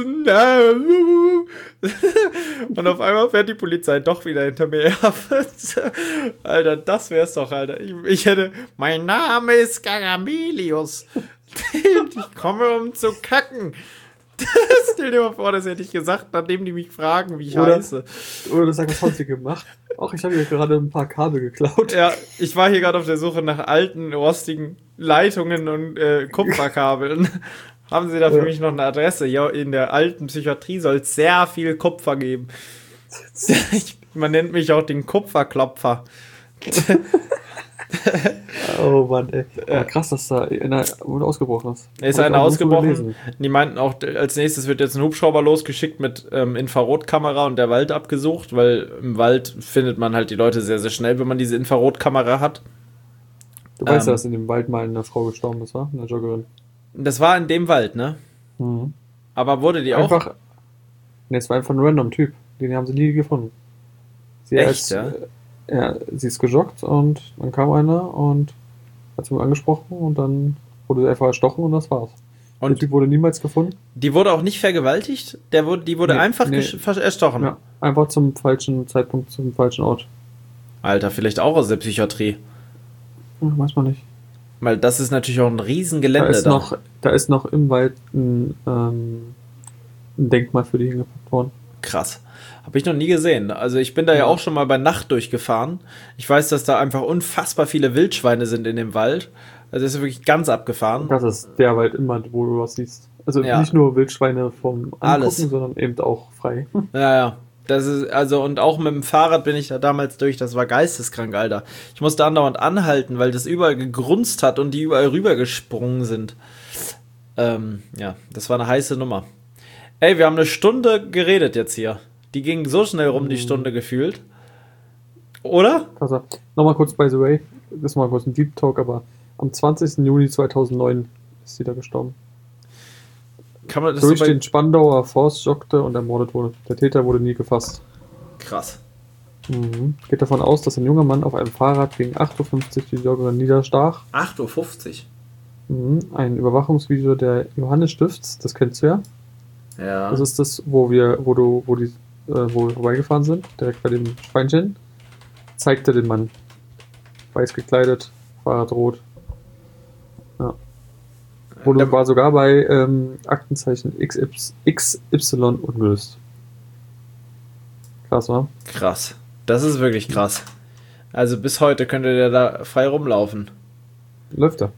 auf einmal fährt die Polizei doch wieder hinter mir her. Alter, das wär's doch, Alter. Ich hätte. Mein Name ist Garamelius. Und ich komme, um zu kacken. Stell dir mal vor, das hätte ich gesagt, nachdem die mich fragen, wie ich heiße. Oder du sagst, was hast du gemacht? Auch ich habe hier gerade ein paar Kabel geklaut. Ja, ich war hier gerade auf der Suche nach alten, rostigen Leitungen und Kupferkabeln. Haben Sie da für mich noch eine Adresse? Ja, in der alten Psychiatrie soll es sehr viel Kupfer geben. Man nennt mich auch den Kupferklopfer. Oh Mann, ey. Aber krass, dass da einer ausgebrochen ist. Ist Hab ich einer auch nirgendwo ausgebrochen. gelesen. Die meinten auch, als nächstes wird jetzt ein Hubschrauber losgeschickt mit Infrarotkamera und der Wald abgesucht, weil im Wald findet man halt die Leute sehr, sehr schnell, wenn man diese Infrarotkamera hat. Du weißt ja, dass in dem Wald mal eine Frau gestorben ist, wa? Eine Joggerin. Das war in dem Wald, ne? Mhm. Aber wurde die auch... Einfach. Ne, es war einfach ein random Typ. Den haben sie nie gefunden. Sie Echt, ja? Ja, sie ist gejoggt und dann kam einer und hat sie angesprochen und dann wurde sie einfach erstochen und das war's. Der Und Typ wurde niemals gefunden. die wurde auch nicht vergewaltigt? Die wurde Nee, einfach nee. erstochen? Ja, einfach zum falschen Zeitpunkt, zum falschen Ort. Alter, vielleicht auch aus der Psychiatrie. Ja, weiß man nicht. Weil das ist natürlich auch ein Riesengelände da. Da ist noch im Wald ein Denkmal für die hingepackt worden. Krass. Habe ich noch nie gesehen. Also ich bin da ja auch schon mal bei Nacht durchgefahren. Ich weiß, dass da einfach unfassbar viele Wildschweine sind in dem Wald. Also das ist wirklich ganz abgefahren. Das ist der Wald immer, wo du was siehst. Also Ja. nicht nur Wildschweine vom Angucken, Alles. sondern eben auch frei. Ja, ja. Das ist, also, und auch mit dem Fahrrad bin ich da damals durch, das war geisteskrank, Alter. Ich musste andauernd anhalten, weil das überall gegrunzt hat und die überall rübergesprungen sind. Ja, das war eine heiße Nummer. Ey, wir haben eine Stunde geredet jetzt hier. Die ging so schnell rum, die Stunde gefühlt. Oder? Krasser. Nochmal kurz, by the way, das ist mal kurz ein Deep Talk, aber am 20. Juni 2009 ist sie da gestorben. Kann man das Durch so bei... den Spandauer Forst joggte und ermordet wurde. Der Täter wurde nie gefasst. Krass. Geht davon aus, dass ein junger Mann auf einem Fahrrad gegen 8.50 Uhr die Joggerin niederstach. 8:50 Ein Überwachungsvideo der Johannesstifts, das kennst du ja. Uhr. Ja. Das ist das, wo wir vorbeigefahren sind, direkt bei dem Schweinchen. Zeigte den Mann. Weiß gekleidet, Fahrrad rot. Ja. War sogar bei Aktenzeichen XY ungelöst. Krass, wa? Krass. Das ist wirklich krass. Also bis heute könnte der da frei rumlaufen. Läuft da.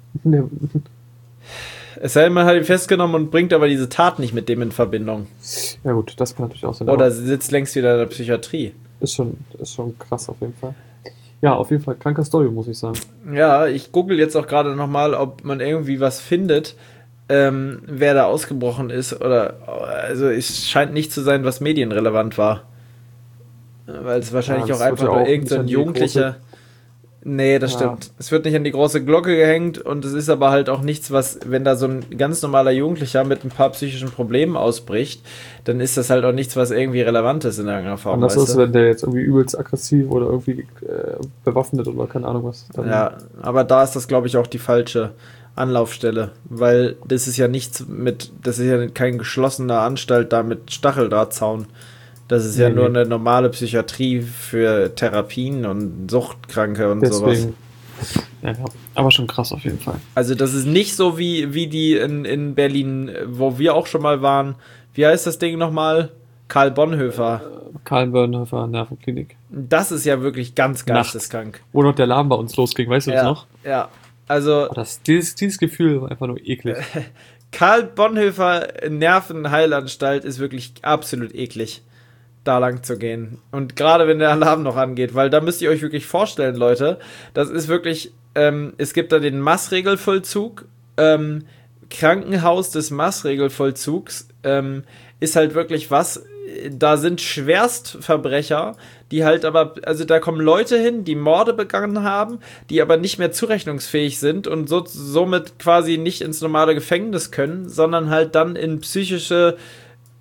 Es sei denn, man hat ihn festgenommen und bringt aber diese Tat nicht mit dem in Verbindung. Ja gut, das kann natürlich auch sein. Oder aber sie sitzt längst wieder in der Psychiatrie. ist schon krass auf jeden Fall. Ja, auf jeden Fall kranker Story, muss ich sagen. Ja, ich google jetzt auch gerade nochmal, ob man irgendwie was findet, wer da ausgebrochen ist. Oder, also es scheint nicht zu sein, was medienrelevant war. Weil es wahrscheinlich Ja, auch das einfach wird ja nur auch irgendein nicht an die Jugendlicher... Nee, das Ja. stimmt. Es wird nicht an die große Glocke gehängt und es ist aber halt auch nichts, was, wenn da so ein ganz normaler Jugendlicher mit ein paar psychischen Problemen ausbricht, dann ist das halt auch nichts, was irgendwie relevant ist in irgendeiner Form. Und das weißt ist, du? wenn der jetzt irgendwie übelst aggressiv oder irgendwie bewaffnet oder keine Ahnung was. Dann Ja, aber da ist das, glaube ich, auch die falsche Anlaufstelle, weil das ist ja das ist ja kein geschlossener Anstalt da mit Stacheldrahtzaun. Das ist ja Nee, nur nee. eine normale Psychiatrie für Therapien und Suchtkranke und sowas. deswegen. Ja, aber schon krass auf jeden Fall. Also das ist nicht so wie die in Berlin, wo wir auch schon mal waren. Wie heißt das Ding nochmal? Karl Bonhoeffer. Karl Bonhoeffer Nervenklinik. Das ist ja wirklich ganz geisteskrank. Wo noch der Alarm bei uns losging, weißt du das noch? Ja, also Oh, dieses Gefühl war einfach nur eklig. Karl Bonhoeffer Nervenheilanstalt ist wirklich absolut eklig, da lang zu gehen. Und gerade wenn der Alarm noch angeht, weil da müsst ihr euch wirklich vorstellen, Leute, das ist wirklich, es gibt da den Maßregelvollzug, Krankenhaus des Maßregelvollzugs, ist halt wirklich was, da sind Schwerstverbrecher, die halt aber, also da kommen Leute hin, die Morde begangen haben, die aber nicht mehr zurechnungsfähig sind und somit quasi nicht ins normale Gefängnis können, sondern halt dann in psychische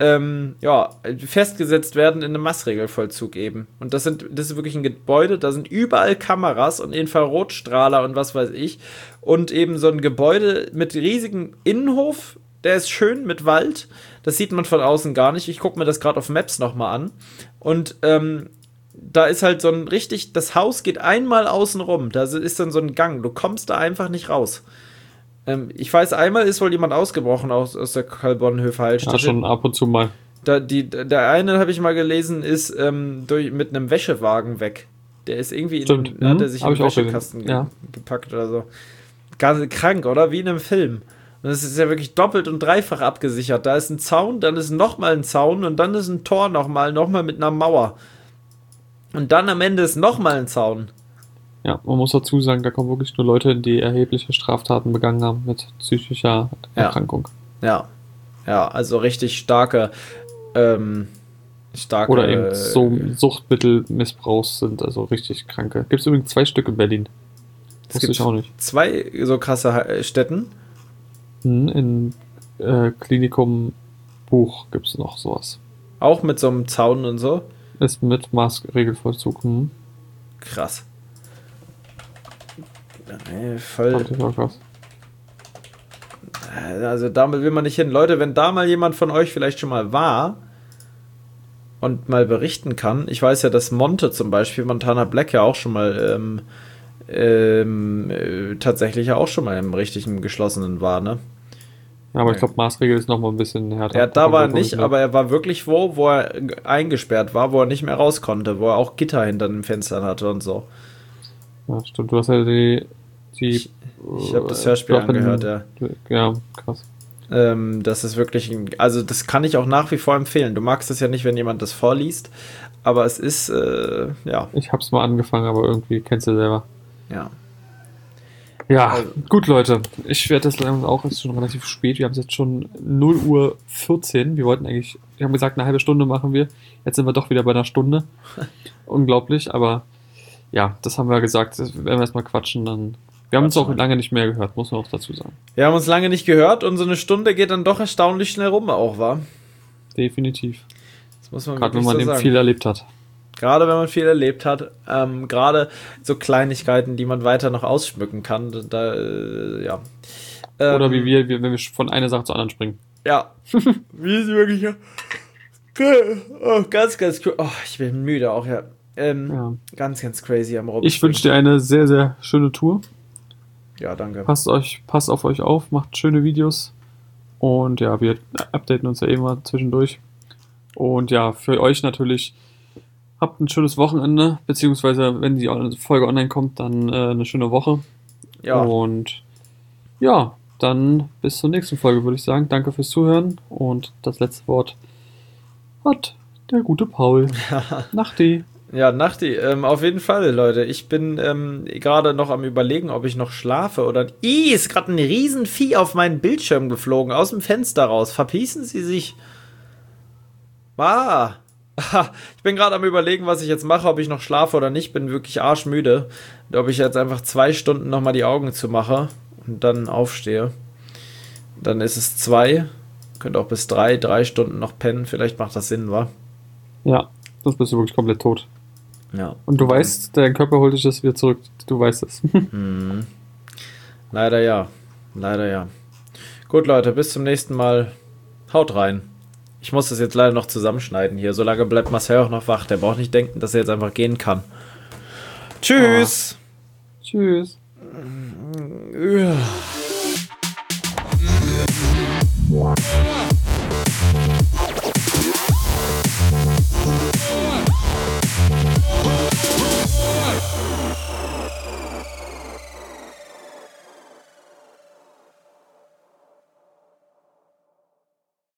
festgesetzt werden in einem Maßregelvollzug eben. Und das ist wirklich ein Gebäude, da sind überall Kameras und Infrarotstrahler und was weiß ich. Und eben so ein Gebäude mit riesigem Innenhof, der ist schön mit Wald. Das sieht man von außen gar nicht. Ich gucke mir das gerade auf Maps nochmal an. Und da ist halt so ein das Haus geht einmal außen rum. Da ist dann so ein Gang. Du kommst da einfach nicht raus. Ich weiß, einmal ist wohl jemand ausgebrochen aus der Karl-Bonhoeffer-Heilstätte. Ja, schon ab und zu mal. Der eine, habe ich mal gelesen, ist mit einem Wäschewagen weg. Der ist irgendwie hat er sich in den Wäschekasten gepackt oder so. Ganz krank, oder? Wie in einem Film. Und das ist ja wirklich doppelt und dreifach abgesichert. Da ist ein Zaun, dann ist nochmal ein Zaun und dann ist ein Tor nochmal mit einer Mauer. Und dann am Ende ist nochmal ein Zaun. Ja, man muss dazu sagen, da kommen wirklich nur Leute, die erhebliche Straftaten begangen haben mit psychischer Erkrankung. Ja, also richtig starke oder eben so Suchtmittelmissbrauchs sind, also richtig kranke. Gibt es übrigens 2 Stück in Berlin. Wusste ich auch nicht. 2 so krasse Städten? In Klinikum Buch gibt es noch sowas. Auch mit so einem Zaun und so? Ist mit Maßregelvollzug. Krass. Voll. Also damit will man nicht hin. Leute, wenn da mal jemand von euch vielleicht schon mal war und mal berichten kann. Ich weiß ja, dass Montana Black ja auch schon mal tatsächlich auch schon mal im richtigen geschlossenen war, ne? Ja, aber ich glaube, Maßregel ist noch mal ein bisschen härter. Ja, da war er nicht, aber er war wirklich wo er eingesperrt war, wo er nicht mehr raus konnte, wo er auch Gitter hinter den Fenstern hatte und so. Ja, stimmt. Du hast ja ich habe das Hörspiel angehört, ja. Ja, krass. Das ist wirklich, also das kann ich auch nach wie vor empfehlen. Du magst es ja nicht, wenn jemand das vorliest, aber es ist, ja. Ich hab's mal angefangen, aber irgendwie kennst du selber. Ja. Ja, also, gut, Leute. Ich werde das langsam auch, es ist schon relativ spät. Wir haben es jetzt schon 0:14 Uhr. Wir haben gesagt, eine halbe Stunde machen wir. Jetzt sind wir doch wieder bei einer Stunde. Unglaublich, aber ja, das haben wir gesagt. Wenn wir erstmal quatschen, dann. Wir haben uns auch lange nicht mehr gehört, muss man auch dazu sagen. Wir haben uns lange nicht gehört und so eine Stunde geht dann doch erstaunlich schnell rum, auch, wa? Definitiv. Das muss man gerade wenn man eben viel erlebt hat. Gerade wenn man viel erlebt hat, gerade so Kleinigkeiten, die man weiter noch ausschmücken kann, ja. Oder wie wir, wenn wir von einer Sache zur anderen springen. Ja. Wie ist wirklich, ja. Oh, ganz, ganz cool. Oh, ich bin müde auch, ja. Ganz, ganz crazy am Robben. Ich wünsche dir eine sehr, sehr schöne Tour. Ja, danke. Passt auf euch auf, macht schöne Videos. Und ja, wir updaten uns ja immer zwischendurch. Und ja, für euch natürlich, habt ein schönes Wochenende, beziehungsweise wenn die Folge online kommt, dann eine schöne Woche. Ja. Und ja, dann bis zur nächsten Folge, würde ich sagen. Danke fürs Zuhören und das letzte Wort hat der gute Paul. Nachti. Ja, Nachti. Auf jeden Fall, Leute. Ich bin gerade noch am Überlegen, ob ich noch schlafe oder... ist gerade ein Riesenvieh auf meinen Bildschirm geflogen, aus dem Fenster raus. Verpießen Sie sich. Ich bin gerade am Überlegen, was ich jetzt mache, ob ich noch schlafe oder nicht. Bin wirklich arschmüde. Ob ich jetzt einfach 2 Stunden nochmal die Augen zumache und dann aufstehe. Dann ist es 2. Könnt auch bis 3 Stunden noch pennen. Vielleicht macht das Sinn, wa? Ja, sonst bist du wirklich komplett tot. Ja. Und du weißt, dein Körper holt dich das wieder zurück. Du weißt es. Leider ja. Gut, Leute, bis zum nächsten Mal. Haut rein. Ich muss das jetzt leider noch zusammenschneiden hier. Solange bleibt Marcel auch noch wach. Der braucht nicht denken, dass er jetzt einfach gehen kann. Tschüss. Tschüss. Ja.